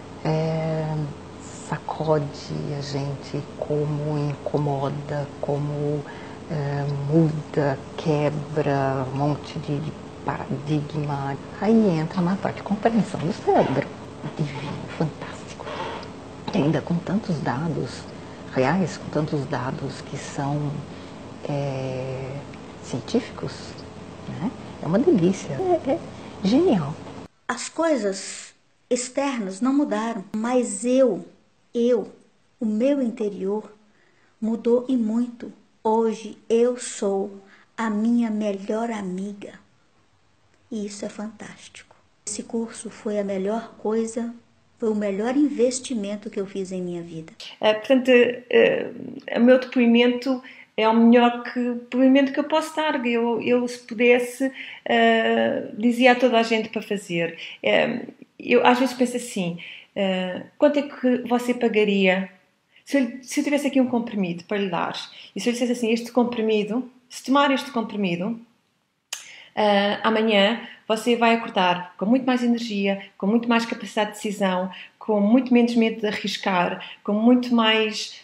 [SPEAKER 11] sacode a gente, como incomoda, como muda, quebra um monte de paradigma. Aí entra na parte de compreensão do cérebro. Divino, fantástico. E ainda com tantos dados reais, com tantos dados que são científicos, né? É uma delícia, é genial.
[SPEAKER 31] As coisas externas não mudaram, mas o meu interior mudou e muito. Hoje eu sou a minha melhor amiga e isso é fantástico. Esse curso foi a melhor coisa, foi o melhor investimento que eu fiz em minha vida.
[SPEAKER 20] Portanto, o meu depoimento é o melhor depoimento que eu posso dar. Eu se pudesse, dizia a toda a gente para fazer. Eu às vezes penso assim, quanto é que você pagaria se eu tivesse aqui um comprimido para lhe dar, e se eu lhe dissesse assim, se tomar este comprimido, amanhã você vai acordar com muito mais energia, com muito mais capacidade de decisão, com muito menos medo de arriscar, com muito mais...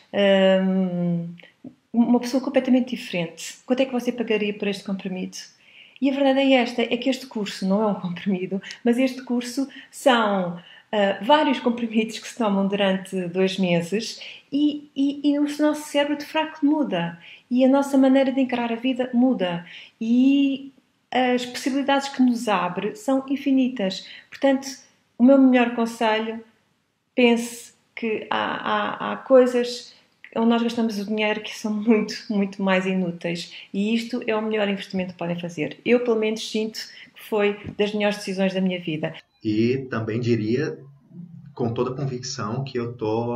[SPEAKER 20] uma pessoa completamente diferente. Quanto é que você pagaria por este comprimido? E a verdade é esta, é que este curso não é um comprimido, mas este curso são vários comprimidos que se tomam durante 2 meses e o nosso cérebro de facto muda e a nossa maneira de encarar a vida muda e as possibilidades que nos abre são infinitas. Portanto, o meu melhor conselho, pense que há coisas onde nós gastamos o dinheiro que são muito, muito mais inúteis. E isto é o melhor investimento que podem fazer. Eu, pelo menos, sinto que foi das melhores decisões da minha vida.
[SPEAKER 1] E também diria, com toda a convicção, que eu estou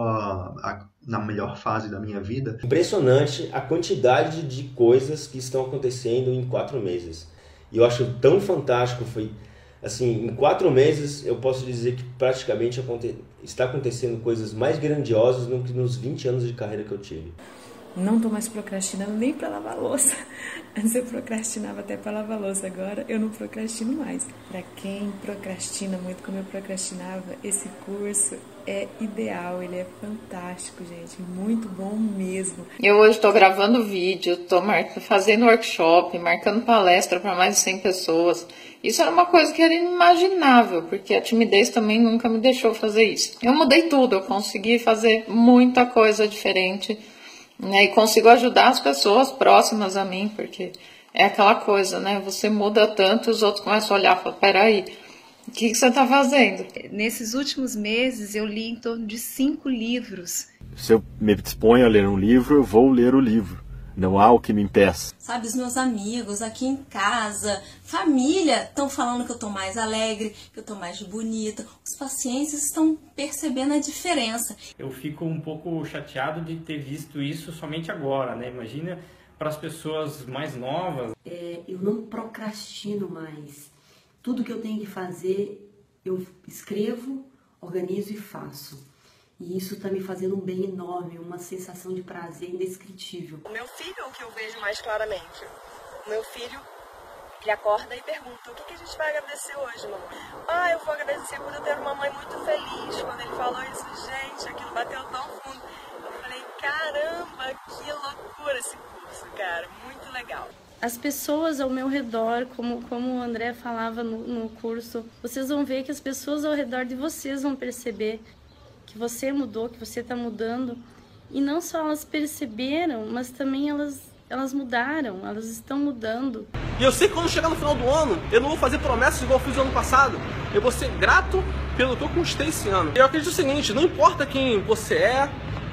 [SPEAKER 1] na melhor fase da minha vida.
[SPEAKER 2] Impressionante a quantidade de coisas que estão acontecendo em 4 meses. E eu acho tão fantástico, foi assim, em 4 meses eu posso dizer que praticamente está acontecendo coisas mais grandiosas do que nos 20 anos de carreira que eu tive.
[SPEAKER 4] Não estou mais procrastinando nem para lavar louça. Antes eu procrastinava até para lavar louça, agora eu não procrastino mais. Para quem procrastina muito como eu procrastinava, esse curso é ideal, ele é fantástico, gente, muito bom mesmo.
[SPEAKER 25] Eu hoje estou gravando vídeo, estou fazendo workshop, marcando palestra para mais de 100 pessoas. Isso era uma coisa que era inimaginável, porque a timidez também nunca me deixou fazer isso. Eu mudei tudo, eu consegui fazer muita coisa diferente, né, e consigo ajudar as pessoas próximas a mim, porque é aquela coisa, né? Você muda tanto, os outros começam a olhar e falam, peraí, o que você está fazendo?
[SPEAKER 4] Nesses últimos meses eu li em torno de 5 livros.
[SPEAKER 14] Se eu me disponho a ler um livro, eu vou ler o livro. Não há o que me impeça.
[SPEAKER 15] Sabe, os meus amigos aqui em casa, família, estão falando que eu estou mais alegre, que eu estou mais bonita. Os pacientes estão percebendo a diferença.
[SPEAKER 22] Eu fico um pouco chateado de ter visto isso somente agora, né? Imagina para as pessoas mais novas.
[SPEAKER 23] Eu não procrastino mais. Tudo que eu tenho que fazer, eu escrevo, organizo e faço. E isso está me fazendo um bem enorme, uma sensação de prazer indescritível.
[SPEAKER 24] O meu filho é o que eu vejo mais claramente. O meu filho, ele acorda e pergunta, o que a gente vai agradecer hoje, mamãe? Eu vou agradecer por eu ter uma mãe muito feliz. Quando ele falou isso, gente, aquilo bateu tão fundo. Eu falei, caramba, que loucura esse curso, cara, muito legal.
[SPEAKER 26] As pessoas ao meu redor, como o André falava no curso, vocês vão ver que as pessoas ao redor de vocês vão perceber que você mudou, que você está mudando. E não só elas perceberam, mas também elas mudaram, elas estão mudando.
[SPEAKER 3] E eu sei que quando chegar no final do ano, eu não vou fazer promessas igual eu fiz no ano passado. Eu vou ser grato pelo que eu conquistei esse ano. Eu acredito o seguinte, não importa quem você é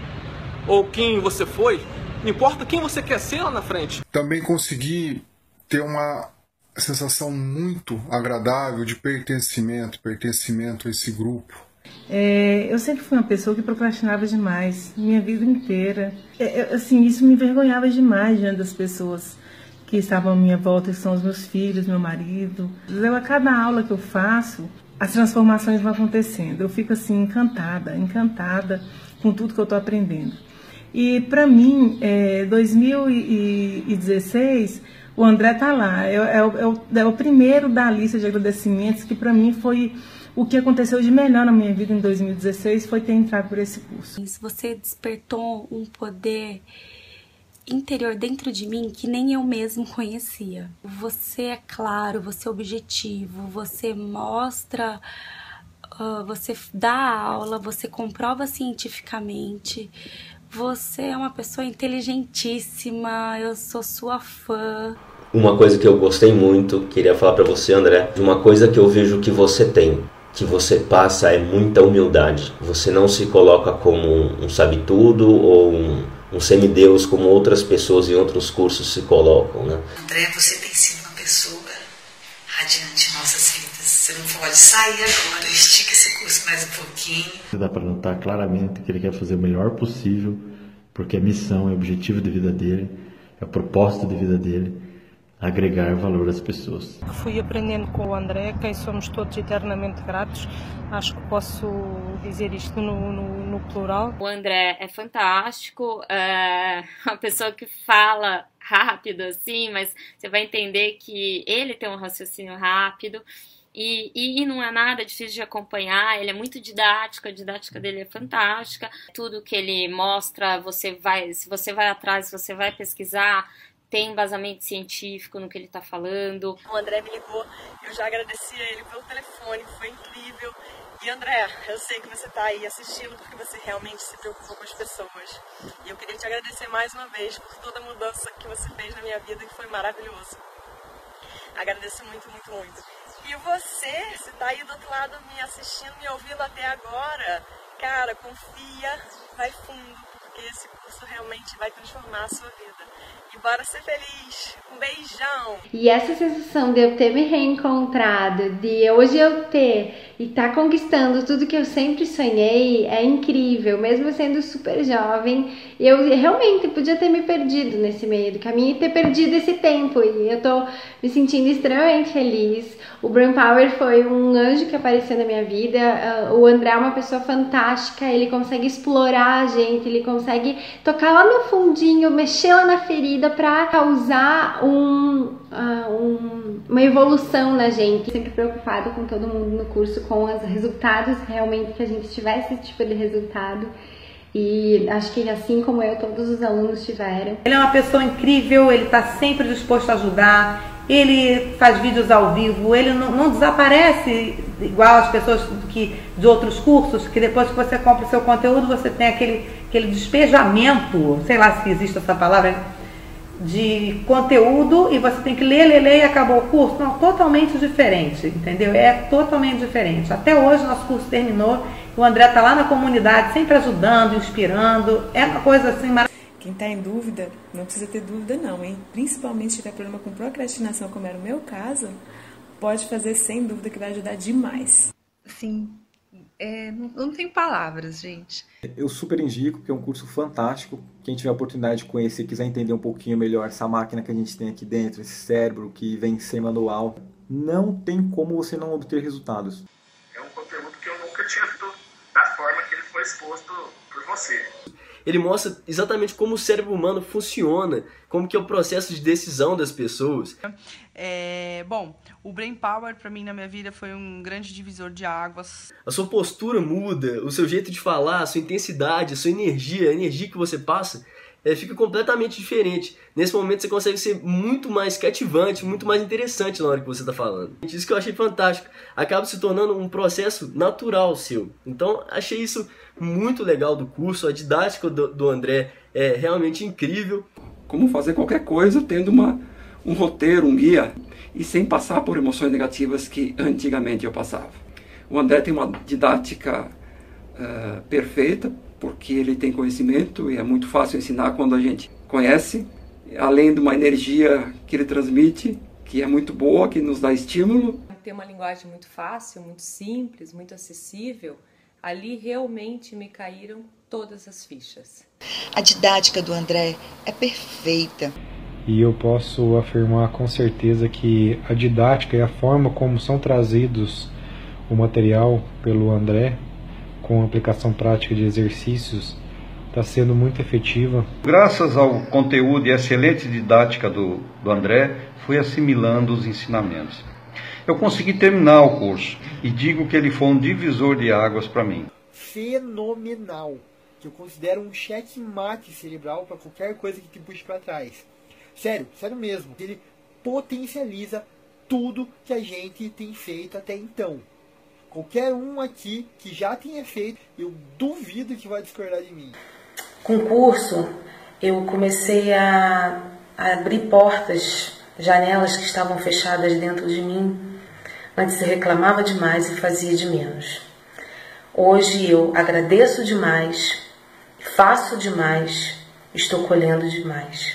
[SPEAKER 3] ou quem você foi, não importa quem você quer ser lá na frente.
[SPEAKER 27] Também consegui ter uma sensação muito agradável de pertencimento a esse grupo.
[SPEAKER 29] Eu sempre fui uma pessoa que procrastinava demais, minha vida inteira. Assim, isso me envergonhava demais diante das pessoas que estavam à minha volta, que são os meus filhos, meu marido. A cada aula que eu faço, as transformações vão acontecendo. Eu fico assim, encantada com tudo que eu estou aprendendo. E para mim, 2016, o André está lá. É o primeiro da lista de agradecimentos que para mim foi... O que aconteceu de melhor na minha vida em 2016 foi ter entrado por esse curso.
[SPEAKER 32] Você despertou um poder interior dentro de mim que nem eu mesmo conhecia. Você é claro, você é objetivo, você mostra, você dá aula, você comprova cientificamente. Você é uma pessoa inteligentíssima, eu sou sua fã.
[SPEAKER 2] Uma coisa que eu gostei muito, queria falar para você, André, de uma coisa que eu vejo que você tem, que você passa é muita humildade. Você não se coloca como um sabe-tudo ou um semideus como outras pessoas em outros cursos se colocam, né?
[SPEAKER 23] André, você tem sido uma pessoa radiante em nossas vidas. Você não pode sair agora, estica esse curso mais um pouquinho.
[SPEAKER 14] Dá para notar claramente que ele quer fazer o melhor possível, porque a missão é o objetivo de vida dele, é o propósito de vida dele. Agregar valor às pessoas.
[SPEAKER 29] Fui aprendendo com o André, quem somos todos eternamente gratos. Acho que posso dizer isto no plural.
[SPEAKER 33] O André é fantástico, é uma pessoa que fala rápido assim, mas você vai entender que ele tem um raciocínio rápido. E não é nada difícil de acompanhar, ele é muito didático, a didática dele é fantástica. Tudo que ele mostra, se você vai atrás, se você vai pesquisar, tem embasamento científico no que ele está falando.
[SPEAKER 24] O André me ligou, eu já agradeci a ele pelo telefone, foi incrível. E André, eu sei que você está aí assistindo porque você realmente se preocupou com as pessoas. E eu queria te agradecer mais uma vez por toda a mudança que você fez na minha vida, que foi maravilhoso. Agradeço muito, muito, muito. E você, se está aí do outro lado me assistindo, me ouvindo até agora, cara, confia, vai fundo. porque esse curso realmente vai transformar a sua vida. E bora ser feliz! Um beijão!
[SPEAKER 5] E essa sensação de eu ter me reencontrado, de hoje eu ter e estar conquistando tudo que eu sempre sonhei, é incrível. Mesmo sendo super jovem, eu realmente podia ter me perdido nesse meio do caminho e ter perdido esse tempo. E eu tô me sentindo extremamente feliz. O Brain Power foi um anjo que apareceu na minha vida. O André é uma pessoa fantástica, ele consegue explorar a gente, ele consegue tocar lá no fundinho, mexer lá na ferida para causar uma evolução na gente. Sempre preocupado com todo mundo no curso, com os resultados, realmente que a gente tivesse esse tipo de resultado. E acho que assim como eu, todos os alunos tiveram.
[SPEAKER 6] Ele é uma pessoa incrível, ele está sempre disposto a ajudar, ele faz vídeos ao vivo, ele não desaparece igual as pessoas de outros cursos, que depois que você compra o seu conteúdo, você tem aquele despejamento, sei lá se existe essa palavra, de conteúdo, e você tem que ler e acabou o curso. Não, totalmente diferente, entendeu? É totalmente diferente. Até hoje nosso curso terminou, o André está lá na comunidade, sempre ajudando, inspirando, é uma coisa assim maravilhosa.
[SPEAKER 4] Quem está em dúvida, não precisa ter dúvida não, hein? Principalmente se tiver problema com procrastinação, como era o meu caso, pode fazer sem dúvida que vai ajudar demais.
[SPEAKER 7] Sim, não tem palavras, gente.
[SPEAKER 8] Eu super indico, porque é um curso fantástico. Quem tiver a oportunidade de conhecer, quiser entender um pouquinho melhor essa máquina que a gente tem aqui dentro, esse cérebro que vem sem manual, não tem como você não obter resultados.
[SPEAKER 9] É um conteúdo que eu nunca tinha visto da forma que ele foi exposto por você.
[SPEAKER 10] Ele mostra exatamente como o cérebro humano funciona, como que é o processo de decisão das pessoas.
[SPEAKER 12] Bom, o Brain Power para mim na minha vida foi um grande divisor de águas.
[SPEAKER 10] A sua postura muda, o seu jeito de falar, a sua intensidade, a sua energia, a energia que você passa, fica completamente diferente. Nesse momento você consegue ser muito mais cativante, muito mais interessante na hora que você está falando. Isso que eu achei fantástico. Acaba se tornando um processo natural seu. Então achei isso muito legal do curso. A didática do André é realmente incrível.
[SPEAKER 13] Como fazer qualquer coisa tendo um roteiro, um guia, e sem passar por emoções negativas que antigamente eu passava. O André tem uma didática perfeita, porque ele tem conhecimento e é muito fácil ensinar quando a gente conhece, além de uma energia que ele transmite, que é muito boa, que nos dá estímulo.
[SPEAKER 16] Tem uma linguagem muito fácil, muito simples, muito acessível. Ali realmente me caíram todas as fichas.
[SPEAKER 17] A didática do André é perfeita.
[SPEAKER 18] E eu posso afirmar com certeza que a didática e a forma como são trazidos o material pelo André, com aplicação prática de exercícios, está sendo muito efetiva.
[SPEAKER 21] Graças ao conteúdo e excelente didática do André, fui assimilando os ensinamentos. Eu consegui terminar o curso e digo que ele foi um divisor de águas para mim.
[SPEAKER 28] Fenomenal, que eu considero um checkmate cerebral para qualquer coisa que te puxe para trás. Sério mesmo. Ele potencializa tudo que a gente tem feito até então. Qualquer um aqui que já tenha feito, eu duvido que vai discordar de mim.
[SPEAKER 34] Com o curso, eu comecei a abrir portas, janelas que estavam fechadas dentro de mim. Antes eu reclamava demais e fazia de menos. Hoje eu agradeço demais, faço demais, estou colhendo demais.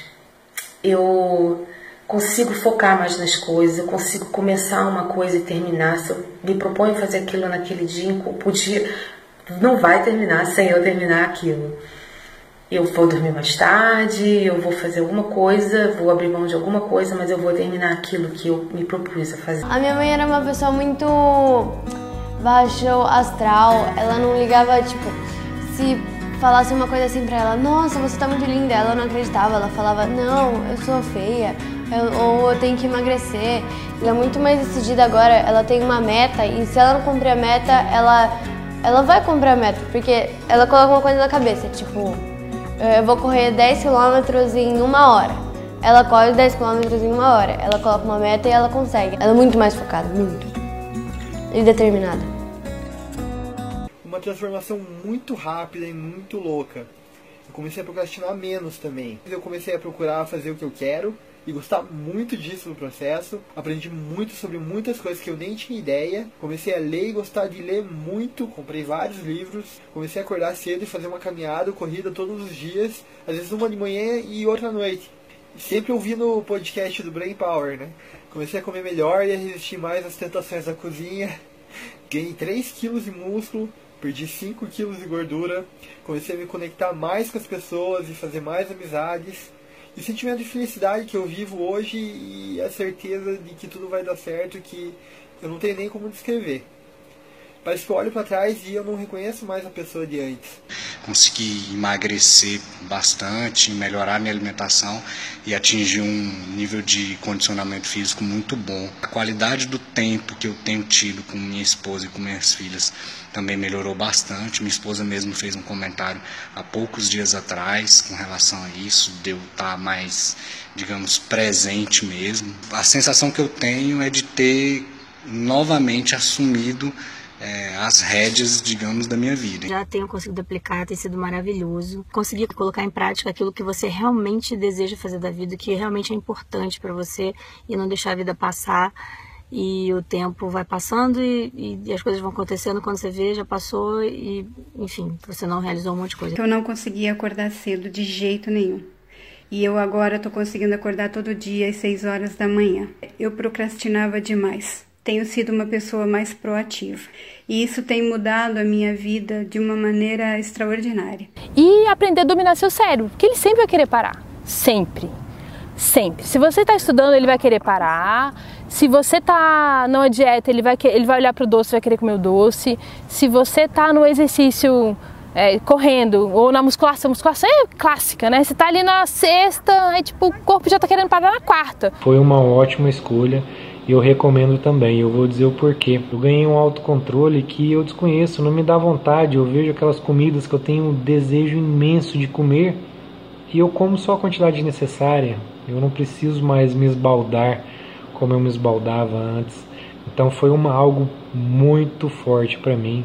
[SPEAKER 34] Eu consigo focar mais nas coisas, eu consigo começar uma coisa e terminar. Se eu me proponho fazer aquilo naquele dia, o dia não vai terminar sem eu terminar aquilo. Eu vou dormir mais tarde, eu vou fazer alguma coisa, vou abrir mão de alguma coisa, mas eu vou terminar aquilo que eu me propus a fazer.
[SPEAKER 35] A minha mãe era uma pessoa muito baixo astral, ela não ligava, tipo, se falasse uma coisa assim pra ela, nossa, você tá muito linda, ela não acreditava, ela falava, não, eu sou feia, ou eu tenho que emagrecer. Ela é muito mais decidida agora, ela tem uma meta, e se ela não cumprir a meta, ela vai cumprir a meta, porque ela coloca uma coisa na cabeça, tipo, eu vou correr 10 km em 1 hora. Ela corre 10 km em 1 hora, ela coloca uma meta e ela consegue. Ela é muito mais focada, muito. E determinada.
[SPEAKER 28] Uma transformação muito rápida e muito louca. Eu comecei a procrastinar menos também. Eu comecei a procurar fazer o que eu quero, e gostar muito disso no processo. Aprendi muito sobre muitas coisas que eu nem tinha ideia. Comecei a ler e gostar de ler muito. Comprei vários livros. Comecei a acordar cedo e fazer uma caminhada, corrida todos os dias. Às vezes uma de manhã e outra à noite. Sempre ouvindo o podcast do Brain Power, né? Comecei a comer melhor e a resistir mais às tentações da cozinha. Ganhei 3 quilos de músculo. Perdi 5 quilos de gordura. Comecei a me conectar mais com as pessoas e fazer mais amizades. E o sentimento de felicidade que eu vivo hoje e a certeza de que tudo vai dar certo, que eu não tenho nem como descrever. Parece que eu olho para trás e eu não reconheço mais a pessoa de antes.
[SPEAKER 1] Consegui emagrecer bastante, melhorar minha alimentação e atingir um nível de condicionamento físico muito bom. A qualidade do tempo que eu tenho tido com minha esposa e com minhas filhas também melhorou bastante. Minha esposa mesmo fez um comentário há poucos dias atrás com relação a isso, de eu estar mais, digamos, presente mesmo. A sensação que eu tenho é de ter novamente assumido as rédeas, digamos, da minha vida.
[SPEAKER 2] Já tenho conseguido aplicar, tem sido maravilhoso. Consegui colocar em prática aquilo que você realmente deseja fazer da vida, que realmente é importante para você, e não deixar a vida passar. E o tempo vai passando e as coisas vão acontecendo, quando você vê, já passou e, enfim, você não realizou um monte de coisa.
[SPEAKER 3] Eu não conseguia acordar cedo de jeito nenhum. E eu agora estou conseguindo acordar todo dia às 6 horas da manhã. Eu procrastinava demais. Tenho sido uma pessoa mais proativa. E isso tem mudado a minha vida de uma maneira extraordinária.
[SPEAKER 11] E aprender a dominar seu cérebro, porque ele sempre vai querer parar. Sempre. Sempre. Se você está estudando, ele vai querer parar. Se você está numa dieta, ele vai olhar para o doce e vai querer comer o doce. Se você está no exercício correndo ou na musculação, musculação é clássica, né? Você está ali na sexta, aí tipo, o corpo já está querendo parar na quarta.
[SPEAKER 18] Foi uma ótima escolha. E eu recomendo também, eu vou dizer o porquê. Eu ganhei um autocontrole que eu desconheço, não me dá vontade. Eu vejo aquelas comidas que eu tenho um desejo imenso de comer e eu como só a quantidade necessária. Eu não preciso mais me esbaldar como eu me esbaldava antes. Então foi algo muito forte para mim.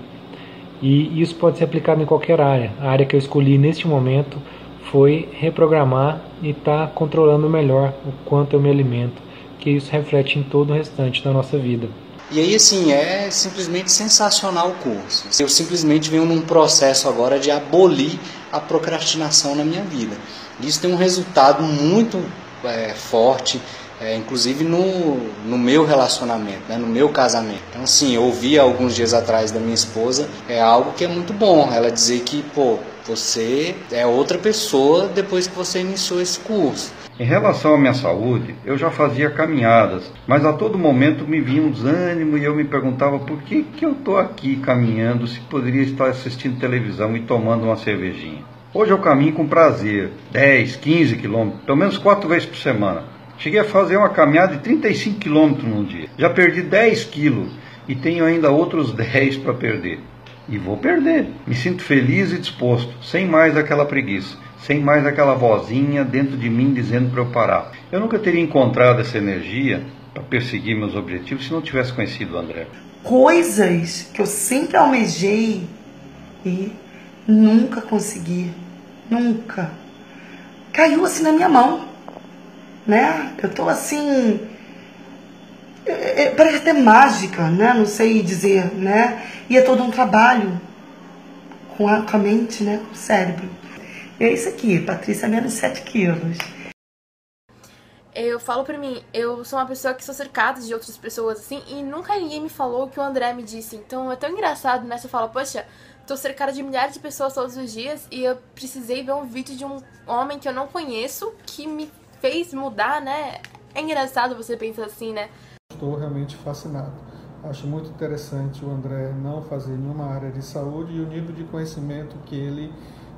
[SPEAKER 18] E isso pode ser aplicado em qualquer área. A área que eu escolhi neste momento foi reprogramar e estar controlando melhor o quanto eu me alimento, que isso reflete em todo o restante da nossa vida.
[SPEAKER 1] E aí, assim, é simplesmente sensacional o curso. Eu simplesmente venho num processo agora de abolir a procrastinação na minha vida. Isso tem um resultado muito forte, inclusive no meu relacionamento, né, no meu casamento. Então, assim, eu ouvi alguns dias atrás da minha esposa, algo que é muito bom, ela dizer que, você é outra pessoa depois que você iniciou esse curso.
[SPEAKER 21] Em relação à minha saúde, eu já fazia caminhadas, mas a todo momento me vinha um desânimo e eu me perguntava por que eu estou aqui caminhando se poderia estar assistindo televisão e tomando uma cervejinha. Hoje eu caminho com prazer, 10, 15 quilômetros, pelo menos 4 vezes por semana. Cheguei a fazer uma caminhada de 35 quilômetros num dia. Já perdi 10 quilos e tenho ainda outros 10 para perder. E vou perder. Me sinto feliz e disposto, sem mais aquela preguiça. Sem mais aquela vozinha dentro de mim dizendo para eu parar. Eu nunca teria encontrado essa energia para perseguir meus objetivos se não tivesse conhecido o André.
[SPEAKER 15] Coisas que eu sempre almejei e nunca consegui. Nunca. Caiu assim na minha mão. Né? Eu tô assim... parece até mágica, né? Não sei dizer, né? E é todo um trabalho com a mente, né? Com o cérebro. É isso aqui, Patrícia, menos 7 quilos.
[SPEAKER 19] Eu falo pra mim, eu sou uma pessoa que sou cercada de outras pessoas, assim, e nunca ninguém me falou o que o André me disse. Então é tão engraçado, né? Você fala, poxa, tô cercada de milhares de pessoas todos os dias e eu precisei ver um vídeo de um homem que eu não conheço que me fez mudar, né? É engraçado você pensar assim, né?
[SPEAKER 20] Estou realmente fascinado. Acho muito interessante o André não fazer nenhuma área de saúde e o nível de conhecimento que ele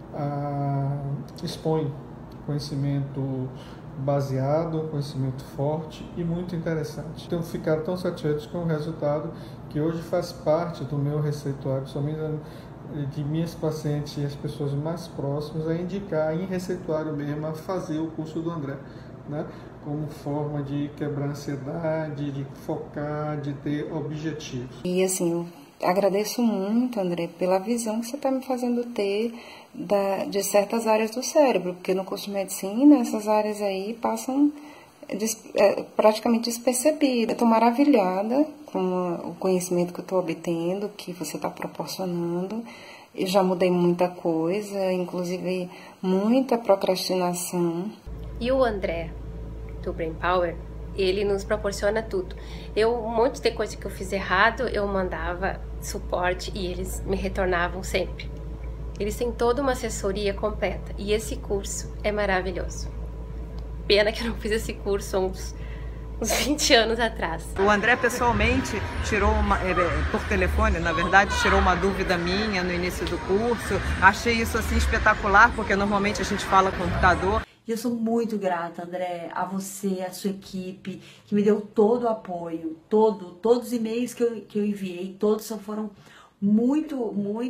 [SPEAKER 20] expõe. Conhecimento baseado, conhecimento forte e muito interessante. Tenho ficado tão satisfeito com o resultado que hoje faz parte do meu receituário, somente de minhas pacientes e as pessoas mais próximas, a indicar em receituário mesmo a fazer o curso do André, né? Como forma de quebrar a ansiedade, de focar, de ter objetivos.
[SPEAKER 22] E assim, eu agradeço muito, André, pela visão que você está me fazendo ter de certas áreas do cérebro, porque no curso de medicina essas áreas aí passam praticamente despercebida. Eu estou maravilhada com o conhecimento que eu estou obtendo, que você está proporcionando. Eu já mudei muita coisa, inclusive muita procrastinação.
[SPEAKER 4] E o André, do Brain Power, ele nos proporciona tudo. Um monte de coisa que eu fiz errado, eu mandava suporte e eles me retornavam sempre. Eles têm toda uma assessoria completa e esse curso é maravilhoso. Pena que eu não fiz esse curso uns 20 anos atrás.
[SPEAKER 5] O André pessoalmente tirou por telefone, na verdade, tirou uma dúvida minha no início do curso. Achei isso assim espetacular, porque normalmente a gente fala computador.
[SPEAKER 6] E eu sou muito grata, André, a você, a sua equipe, que me deu todo o apoio, todos os e-mails que eu enviei, todos foram muito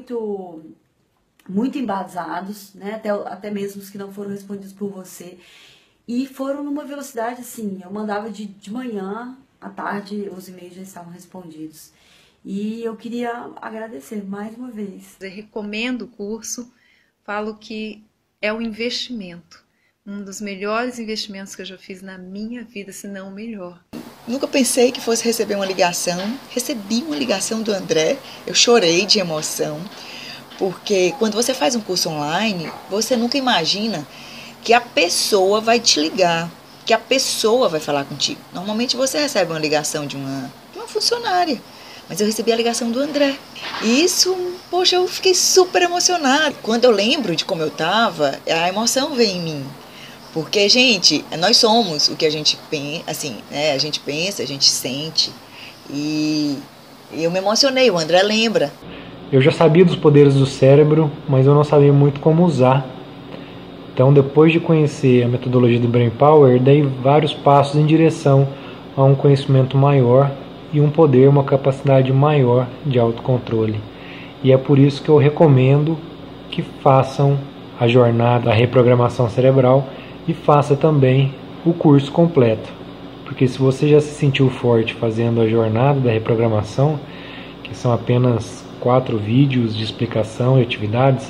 [SPEAKER 6] embasados, né? Até mesmo os que não foram respondidos por você. E foram numa velocidade assim, eu mandava de manhã, à tarde os e-mails já estavam respondidos. E eu queria agradecer mais uma vez.
[SPEAKER 7] Eu recomendo o curso, falo que é um investimento. Um dos melhores investimentos que eu já fiz na minha vida, se não o melhor.
[SPEAKER 17] Nunca pensei que fosse receber uma ligação. Recebi uma ligação do André, eu chorei de emoção, porque quando você faz um curso online, você nunca imagina que a pessoa vai te ligar, que a pessoa vai falar contigo. Normalmente você recebe uma ligação de uma funcionária, mas eu recebi a ligação do André. E isso, poxa, eu fiquei super emocionada. Quando eu lembro de como eu estava, a emoção vem em mim. Porque, gente, nós somos o que a gente pensa, assim, né? A gente pensa, a gente sente. E eu me emocionei, o André lembra.
[SPEAKER 18] Eu já sabia dos poderes do cérebro, mas eu não sabia muito como usar. Então, depois de conhecer a metodologia do Brain Power, dei vários passos em direção a um conhecimento maior e um poder, uma capacidade maior de autocontrole. E é por isso que eu recomendo que façam a jornada da reprogramação cerebral e faça também o curso completo. Porque se você já se sentiu forte fazendo a jornada da reprogramação, que são apenas 4 vídeos de explicação e atividades,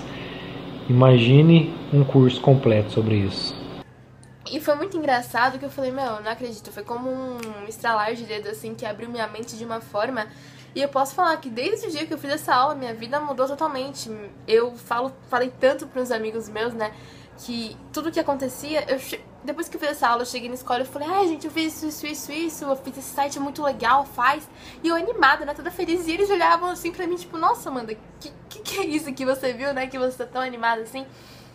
[SPEAKER 18] imagine um curso completo sobre isso.
[SPEAKER 19] E foi muito engraçado que eu falei, meu, não acredito, foi como um estralar de dedo, assim, que abriu minha mente de uma forma. E eu posso falar que desde o dia que eu fiz essa aula, minha vida mudou totalmente. Eu falei tanto para uns amigos meus, né, que tudo que acontecia, depois que eu fiz essa aula, eu cheguei na escola e falei, ai, gente, eu fiz isso, eu fiz esse site, é muito legal, faz. E eu animada, né, toda feliz, e eles olhavam assim pra mim, tipo, nossa, Amanda, que é isso que você viu, né, que você tá tão animada assim.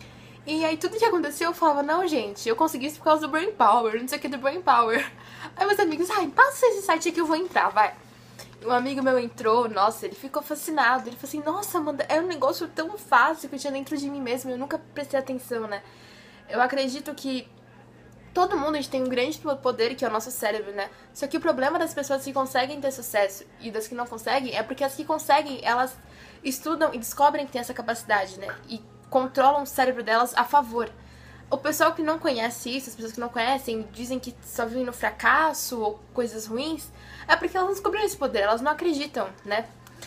[SPEAKER 19] E aí tudo que aconteceu eu falava, não, gente, eu consegui isso por causa do Brain Power, não sei o que do Brain Power. Aí meus amigos, ai, passa esse site aqui, eu vou entrar, vai. Um amigo meu entrou, nossa, ele ficou fascinado, ele falou assim, nossa, Amanda, é um negócio tão fácil que eu tinha dentro de mim mesmo, eu nunca prestei atenção, né. Eu acredito que todo mundo, a gente tem um grande poder que é o nosso cérebro, né? Só que o problema das pessoas que conseguem ter sucesso e das que não conseguem é porque as que conseguem, elas estudam e descobrem que tem essa capacidade, né? E controlam o cérebro delas a favor. O pessoal que não conhece isso, as pessoas que não conhecem, dizem que só vivem no fracasso ou coisas ruins, é porque elas não descobriram esse poder, elas não acreditam, né?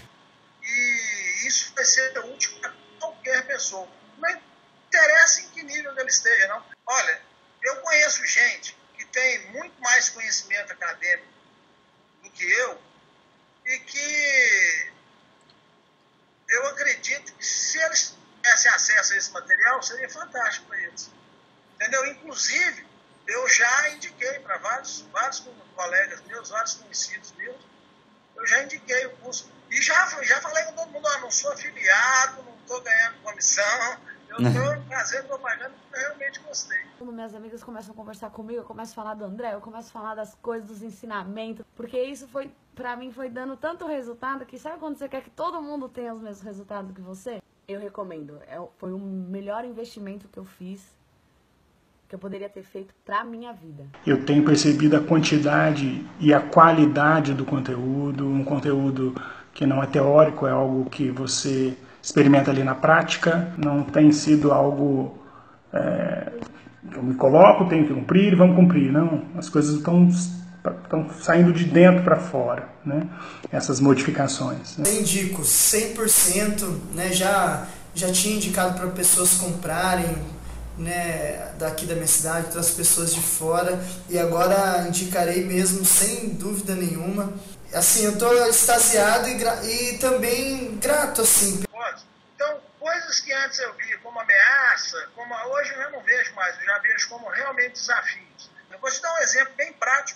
[SPEAKER 14] E isso vai ser útil para qualquer pessoa. Não interessa em que nível ele esteja, não. Olha, eu conheço gente que tem muito mais conhecimento acadêmico do que eu e que eu acredito que se eles tivessem acesso a esse material, seria fantástico para eles. Entendeu? Inclusive, eu já indiquei para vários colegas meus, vários conhecidos meus, eu já indiquei o curso. E já falei com todo mundo, não sou afiliado, não estou ganhando comissão, eu estou fazendo propaganda porque eu realmente gostei.
[SPEAKER 6] Quando minhas amigas começam a conversar comigo, eu começo a falar do André, eu começo a falar das coisas, dos ensinamentos, porque isso foi, pra mim, foi dando tanto resultado que sabe quando você quer que todo mundo tenha os mesmos resultados que você? Eu recomendo, foi o melhor investimento que eu fiz, que eu poderia ter feito pra minha vida.
[SPEAKER 23] Eu tenho percebido a quantidade e a qualidade do conteúdo, um conteúdo que não é teórico, é algo que você experimenta ali na prática, não tem sido algo, eu me coloco, tenho que cumprir, vamos cumprir, não, as coisas estão saindo de dentro para fora, né? Essas modificações.
[SPEAKER 24] Eu indico 100%, né? Já tinha indicado para pessoas comprarem
[SPEAKER 8] né, daqui da minha cidade, trouxe pessoas de fora e agora indicarei mesmo, sem dúvida nenhuma. Assim, eu estou extasiado e também grato, assim.
[SPEAKER 14] Então, coisas que antes eu via como ameaça, hoje eu já não vejo mais, eu já vejo como realmente desafios. Eu vou te dar um exemplo bem prático,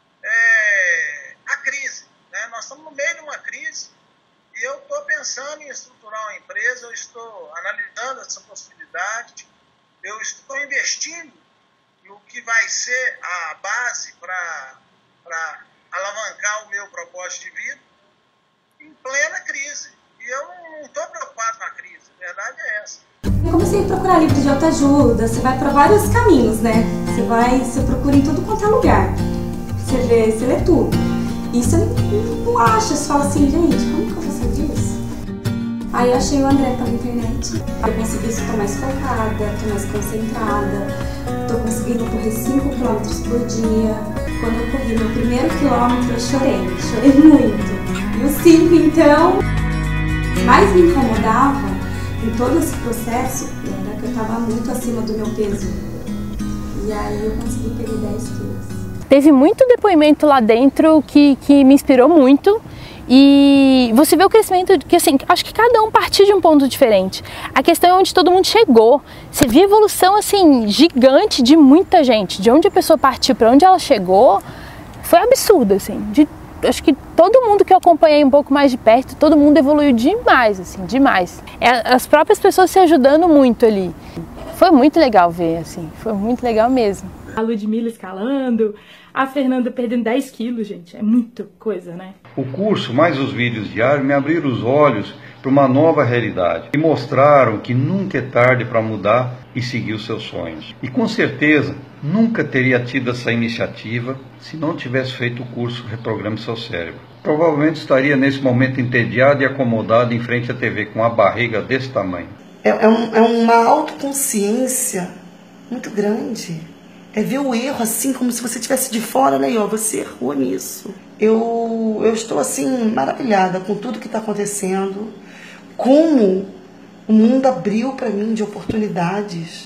[SPEAKER 14] a crise, né? Nós estamos no meio de uma crise e eu estou pensando em estruturar uma empresa, eu estou analisando essa possibilidade, eu estou investindo no que vai ser a base para alavancar o meu propósito de vida em plena crise. E eu não estou preocupado com a crise, a verdade é essa.
[SPEAKER 9] Eu comecei a procurar livros de autoajuda, você vai para vários caminhos, né? Você procura em tudo quanto é lugar. Você lê tudo. E você não acha, você fala assim, gente, como que eu vou saber disso? Aí eu achei o André pela internet. Eu consegui estar mais focada, estou mais concentrada, estou conseguindo correr 5 km por dia. Quando eu corri meu primeiro quilômetro, eu chorei muito. E os 5, então, mais me incomodava em todo esse processo era que eu estava muito acima do meu peso. E aí eu consegui perder 10 quilos.
[SPEAKER 11] Teve muito depoimento lá dentro que me inspirou muito. E você vê o crescimento, que assim, acho que cada um partiu de um ponto diferente. A questão é onde todo mundo chegou. Você viu a evolução assim, gigante de muita gente. De onde a pessoa partiu para onde ela chegou, foi absurdo, assim. Acho que todo mundo que eu acompanhei um pouco mais de perto, todo mundo evoluiu demais, assim, demais. As próprias pessoas se ajudando muito ali. Foi muito legal ver, assim, foi muito legal mesmo.
[SPEAKER 10] A Ludmilla escalando, a Fernanda perdendo 10 quilos, gente, é muita coisa, né?
[SPEAKER 21] O curso, mais os vídeos diários, me abriram os olhos para uma nova realidade e mostraram que nunca é tarde para mudar e seguir os seus sonhos. E com certeza, nunca teria tido essa iniciativa se não tivesse feito o curso Reprograme Seu Cérebro. Provavelmente estaria nesse momento entediado e acomodado em frente à TV com uma barriga desse tamanho.
[SPEAKER 15] É uma autoconsciência muito grande. É ver o erro assim, como se você estivesse de fora, né? E ó, você errou nisso. Eu estou assim, maravilhada com tudo que está acontecendo. Como o mundo abriu para mim de oportunidades.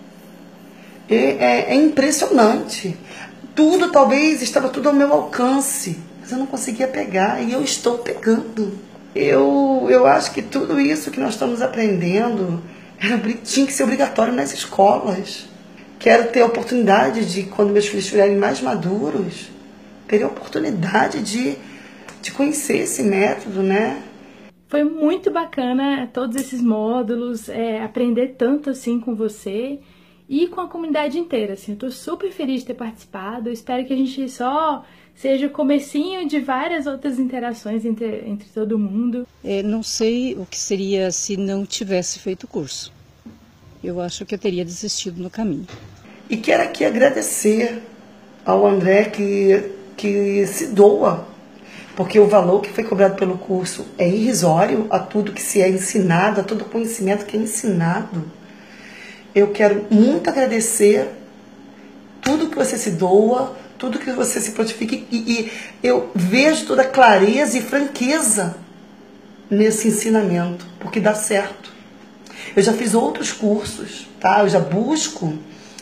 [SPEAKER 15] É impressionante. Tudo, talvez, estava tudo ao meu alcance. Mas eu não conseguia pegar e eu estou pegando. Eu acho que tudo isso que nós estamos aprendendo tinha que ser obrigatório nas escolas. Quero ter a oportunidade de, quando meus filhos estiverem mais maduros, ter a oportunidade de conhecer esse método, né?
[SPEAKER 10] Foi muito bacana todos esses módulos, aprender tanto assim com você e com a comunidade inteira. Assim, eu tô super feliz de ter participado. Eu espero que a gente só seja o comecinho de várias outras interações entre todo mundo.
[SPEAKER 12] Não sei o que seria se não tivesse feito o curso. Eu acho que eu teria desistido no caminho.
[SPEAKER 15] E quero aqui agradecer ao André que se doa, porque o valor que foi cobrado pelo curso é irrisório a tudo que se é ensinado, a todo o conhecimento que é ensinado. Eu quero muito agradecer tudo que você se doa, tudo que você se prontifica, e eu vejo toda a clareza e franqueza nesse ensinamento, porque dá certo. Eu já fiz outros cursos, tá? Eu já busco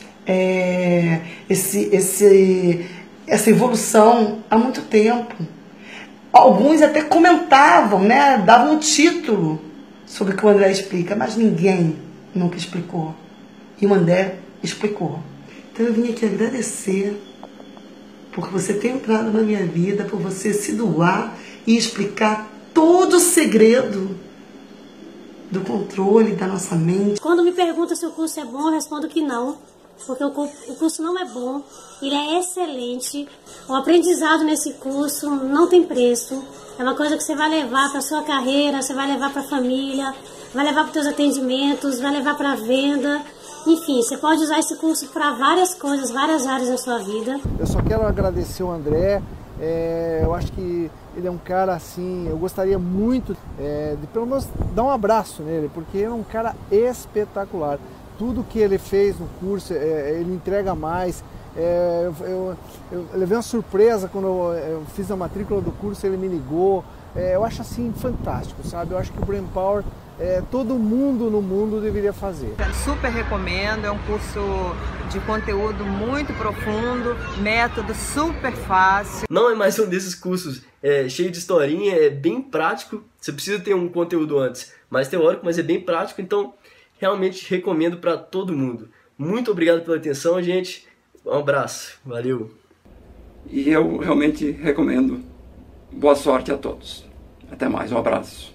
[SPEAKER 15] essa evolução há muito tempo. Alguns até comentavam, né? Davam um título sobre o que o André explica, mas ninguém nunca explicou. E o André explicou. Então eu vim aqui agradecer por você ter entrado na minha vida, por você se doar e explicar todo o segredo do controle da nossa mente.
[SPEAKER 13] Quando me perguntam se o curso é bom, eu respondo que não, porque o curso não é bom, ele é excelente. O aprendizado nesse curso não tem preço, é uma coisa que você vai levar para a sua carreira, você vai levar para a família, vai levar para os seus atendimentos, vai levar para a venda. Enfim, você pode usar esse curso para várias coisas, várias áreas da sua vida. Eu só quero agradecer o André. Eu acho que ele é um cara assim, eu gostaria muito de pelo menos dar um abraço nele, porque ele é um cara espetacular. Tudo que ele fez no curso, ele entrega mais. Eu levei uma surpresa quando eu fiz a matrícula do curso, ele me ligou. Eu acho assim fantástico, sabe? Eu acho que o Brain Power
[SPEAKER 2] todo mundo no mundo deveria fazer.
[SPEAKER 5] Super recomendo, é um curso de conteúdo muito profundo, método super fácil.
[SPEAKER 3] Não é mais um desses cursos cheio de historinha, é bem prático. Você precisa ter um conteúdo antes, mais teórico, mas é bem prático, então realmente recomendo para todo mundo. Muito obrigado pela atenção, gente. Um abraço, valeu.
[SPEAKER 16] E eu realmente recomendo. Boa sorte a todos. Até mais, um abraço.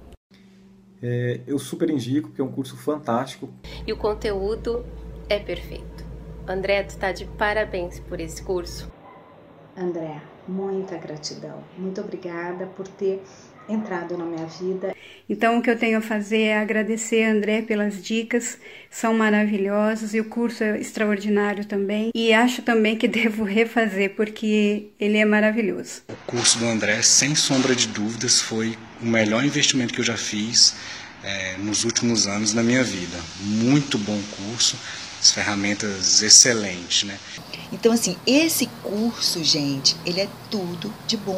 [SPEAKER 24] Eu super indico, porque é um curso fantástico.
[SPEAKER 4] E o conteúdo é perfeito. André, tu tá de parabéns por esse curso.
[SPEAKER 25] André, muita gratidão. Muito obrigada por ter entrado na minha vida.
[SPEAKER 26] Então, o que eu tenho a fazer é agradecer a André pelas dicas, são maravilhosas e o curso é extraordinário também. E acho também que devo refazer, porque ele é maravilhoso.
[SPEAKER 1] O curso do André, sem sombra de dúvidas, foi o melhor investimento que eu já fiz nos últimos anos na minha vida. Muito bom curso, as ferramentas excelentes, né?
[SPEAKER 17] Então, assim, esse curso, gente, ele é tudo de bom.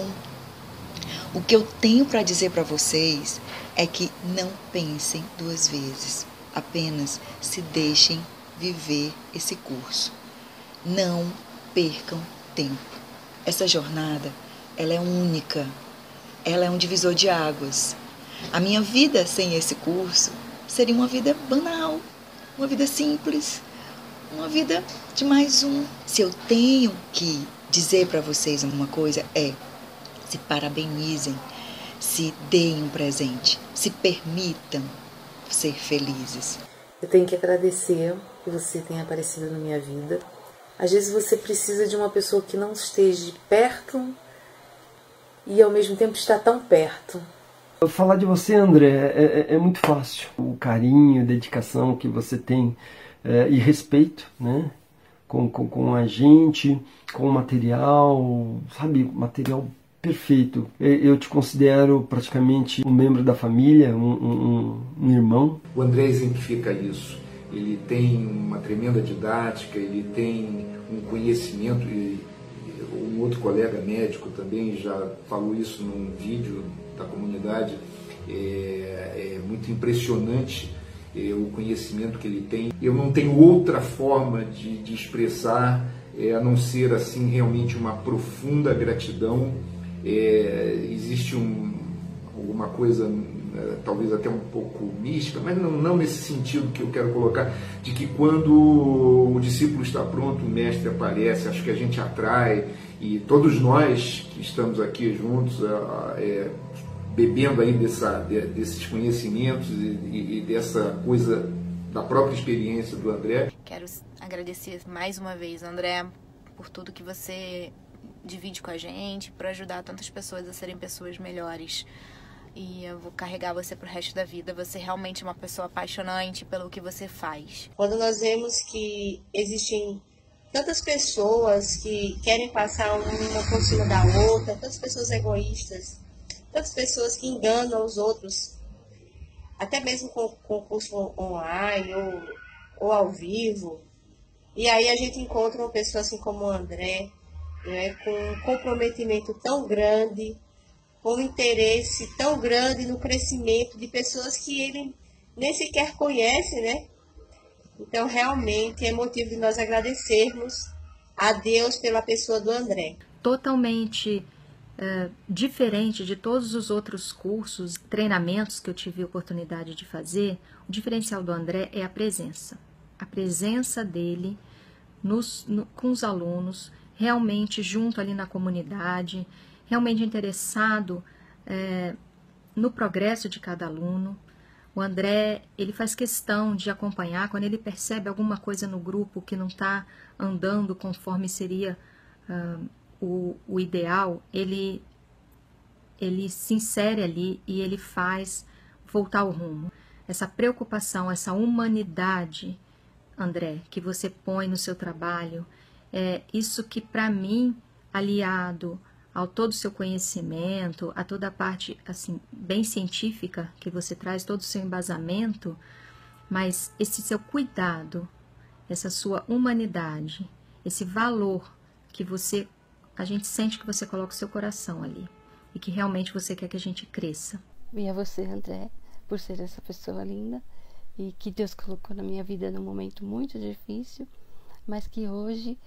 [SPEAKER 17] O que eu tenho para dizer para vocês é que não pensem duas vezes. Apenas se deixem viver esse curso. Não percam tempo. Essa jornada, ela é única. Ela é um divisor de águas. A minha vida sem esse curso seria uma vida banal, uma vida simples, uma vida de mais um. Se eu tenho que dizer para vocês uma coisa se parabenizem, se deem um presente, se permitam ser felizes.
[SPEAKER 27] Eu tenho que agradecer que você tenha aparecido na minha vida. Às vezes você precisa de uma pessoa que não esteja perto e ao mesmo tempo está tão perto.
[SPEAKER 2] Falar de você, André, é muito fácil. O carinho, a dedicação que você tem e respeito, né? Com a gente, com o material, sabe, material perfeito. Eu te considero praticamente um membro da família, um irmão.
[SPEAKER 28] O André exemplifica isso. Ele tem uma tremenda didática, ele tem um conhecimento, e um outro colega médico também já falou isso num vídeo da comunidade. É muito impressionante o conhecimento que ele tem. Eu não tenho outra forma de expressar a não ser assim realmente uma profunda gratidão. Existe alguma coisa talvez até um pouco mística, mas não nesse sentido que eu quero colocar, de que quando o discípulo está pronto, o mestre aparece. Acho que a gente atrai, e todos nós que estamos aqui juntos bebendo aí desses conhecimentos e dessa coisa da própria experiência do André.
[SPEAKER 29] Quero agradecer mais uma vez, André, por tudo que você divide com a gente, por ajudar tantas pessoas a serem pessoas melhores. E eu vou carregar você pro resto da vida. Você realmente é uma pessoa apaixonante pelo que você faz.
[SPEAKER 30] Quando nós vemos que existem tantas pessoas que querem passar uma por cima da outra, tantas pessoas egoístas, tantas pessoas que enganam os outros, até mesmo com curso online ou ao vivo. E aí a gente encontra uma pessoa assim como o André, né, com um comprometimento tão grande, com um interesse tão grande no crescimento de pessoas que ele nem sequer conhece, né? Então, realmente, é motivo de nós agradecermos a Deus pela pessoa do André.
[SPEAKER 31] Totalmente diferente de todos os outros cursos, treinamentos que eu tive a oportunidade de fazer, o diferencial do André é a presença. A presença dele com os alunos, realmente junto ali na comunidade, realmente interessado no progresso de cada aluno. O André, ele faz questão de acompanhar quando ele percebe alguma coisa no grupo que não está andando conforme seria o ideal, ele se insere ali e ele faz voltar ao rumo. Essa preocupação, essa humanidade, André, que você põe no seu trabalho, é isso que para mim, aliado ao todo o seu conhecimento, a toda a parte assim bem científica que você traz, todo o seu embasamento, mas esse seu cuidado, essa sua humanidade, esse valor que a gente sente que você coloca o seu coração ali e que realmente você quer que a gente cresça.
[SPEAKER 32] E a você, André,
[SPEAKER 6] por ser essa pessoa linda e que Deus colocou na minha vida num momento muito difícil, mas que hoje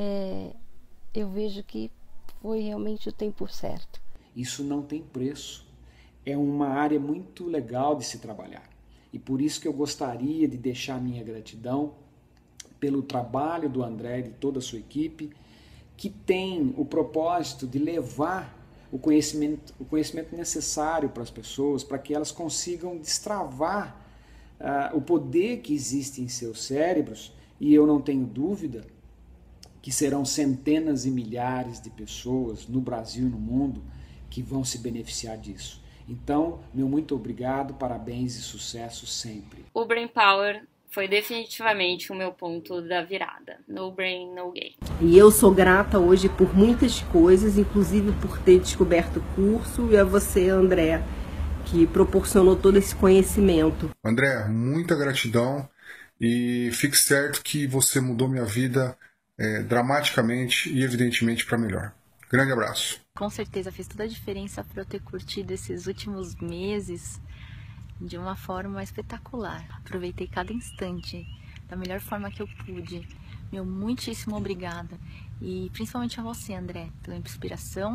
[SPEAKER 6] eu vejo que foi realmente o tempo certo.
[SPEAKER 7] Isso não tem preço. É uma área muito legal de se trabalhar. E por isso que eu gostaria de deixar minha gratidão pelo trabalho do André e de toda a sua equipe, que tem o propósito de levar o conhecimento necessário para as pessoas, para que elas consigam destravar o poder que existe em seus cérebros, e eu não tenho dúvida que serão centenas e milhares de pessoas no Brasil e no mundo que vão se beneficiar disso. Então, meu muito obrigado, parabéns e sucesso sempre.
[SPEAKER 8] O Brain Power foi definitivamente o meu ponto da virada. No brain, no game.
[SPEAKER 9] E eu sou grata hoje por muitas coisas, inclusive por ter descoberto o curso, e a você, André, que proporcionou todo esse conhecimento.
[SPEAKER 11] André, muita gratidão, e fique certo que você mudou minha vida dramaticamente e evidentemente para melhor. Grande abraço.
[SPEAKER 31] Com certeza fez toda a diferença para eu ter curtido esses últimos meses de uma forma espetacular. Aproveitei cada instante da melhor forma que eu pude. Meu muitíssimo obrigada. E principalmente a você, André, pela inspiração,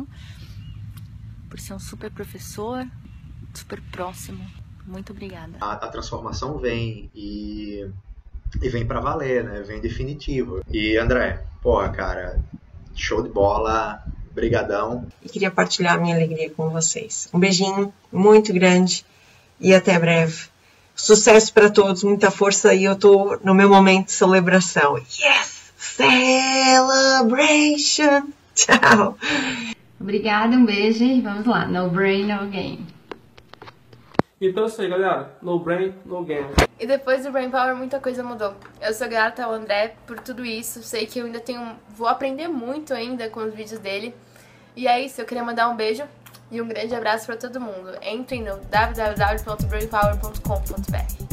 [SPEAKER 31] por ser um super professor, super próximo. Muito obrigada.
[SPEAKER 14] A transformação vem e vem pra valer, né? Vem definitivo. E André, porra, cara, show de bola, brigadão.
[SPEAKER 18] E queria partilhar a minha alegria com vocês. Um beijinho muito grande e até breve. Sucesso para todos, muita força, e eu tô no meu momento de celebração. Yes! Celebration! Tchau!
[SPEAKER 31] Obrigada, um beijo e vamos lá. No brain, no game.
[SPEAKER 3] Então é isso aí, galera. No brain, no game.
[SPEAKER 19] E depois do Brain Power, muita coisa mudou. Eu sou grata ao André por tudo isso. Sei que eu ainda vou aprender muito ainda com os vídeos dele. E é isso, eu queria mandar um beijo e um grande abraço para todo mundo. Entrem no www.brainpower.com.br.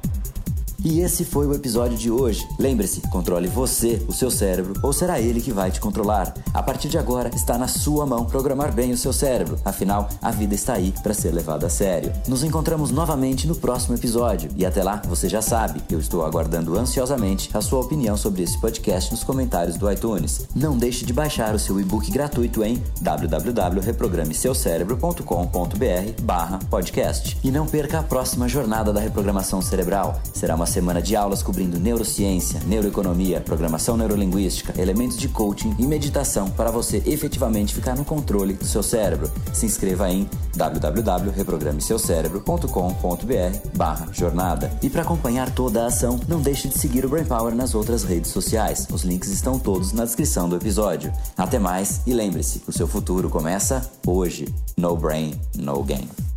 [SPEAKER 20] E esse foi o episódio de hoje. Lembre-se, controle você, o seu cérebro, ou será ele que vai te controlar? A partir de agora, está na sua mão programar bem o seu cérebro. Afinal, a vida está aí para ser levada a sério. Nos encontramos novamente no próximo episódio. E até lá, você já sabe, eu estou aguardando ansiosamente a sua opinião sobre esse podcast nos comentários do iTunes. Não deixe de baixar o seu e-book gratuito em www.reprogrameseucerebro.com.br/podcast. E não perca a próxima jornada da reprogramação cerebral. Será uma semana de aulas cobrindo neurociência, neuroeconomia, programação neurolinguística, elementos de coaching e meditação para você efetivamente ficar no controle do seu cérebro. Se inscreva em www.reprogrameseucerebro.com.br/jornada. E para acompanhar toda a ação, não deixe de seguir o Brain Power nas outras redes sociais. Os links estão todos na descrição do episódio. Até mais e lembre-se, o seu futuro começa hoje. No brain, no game.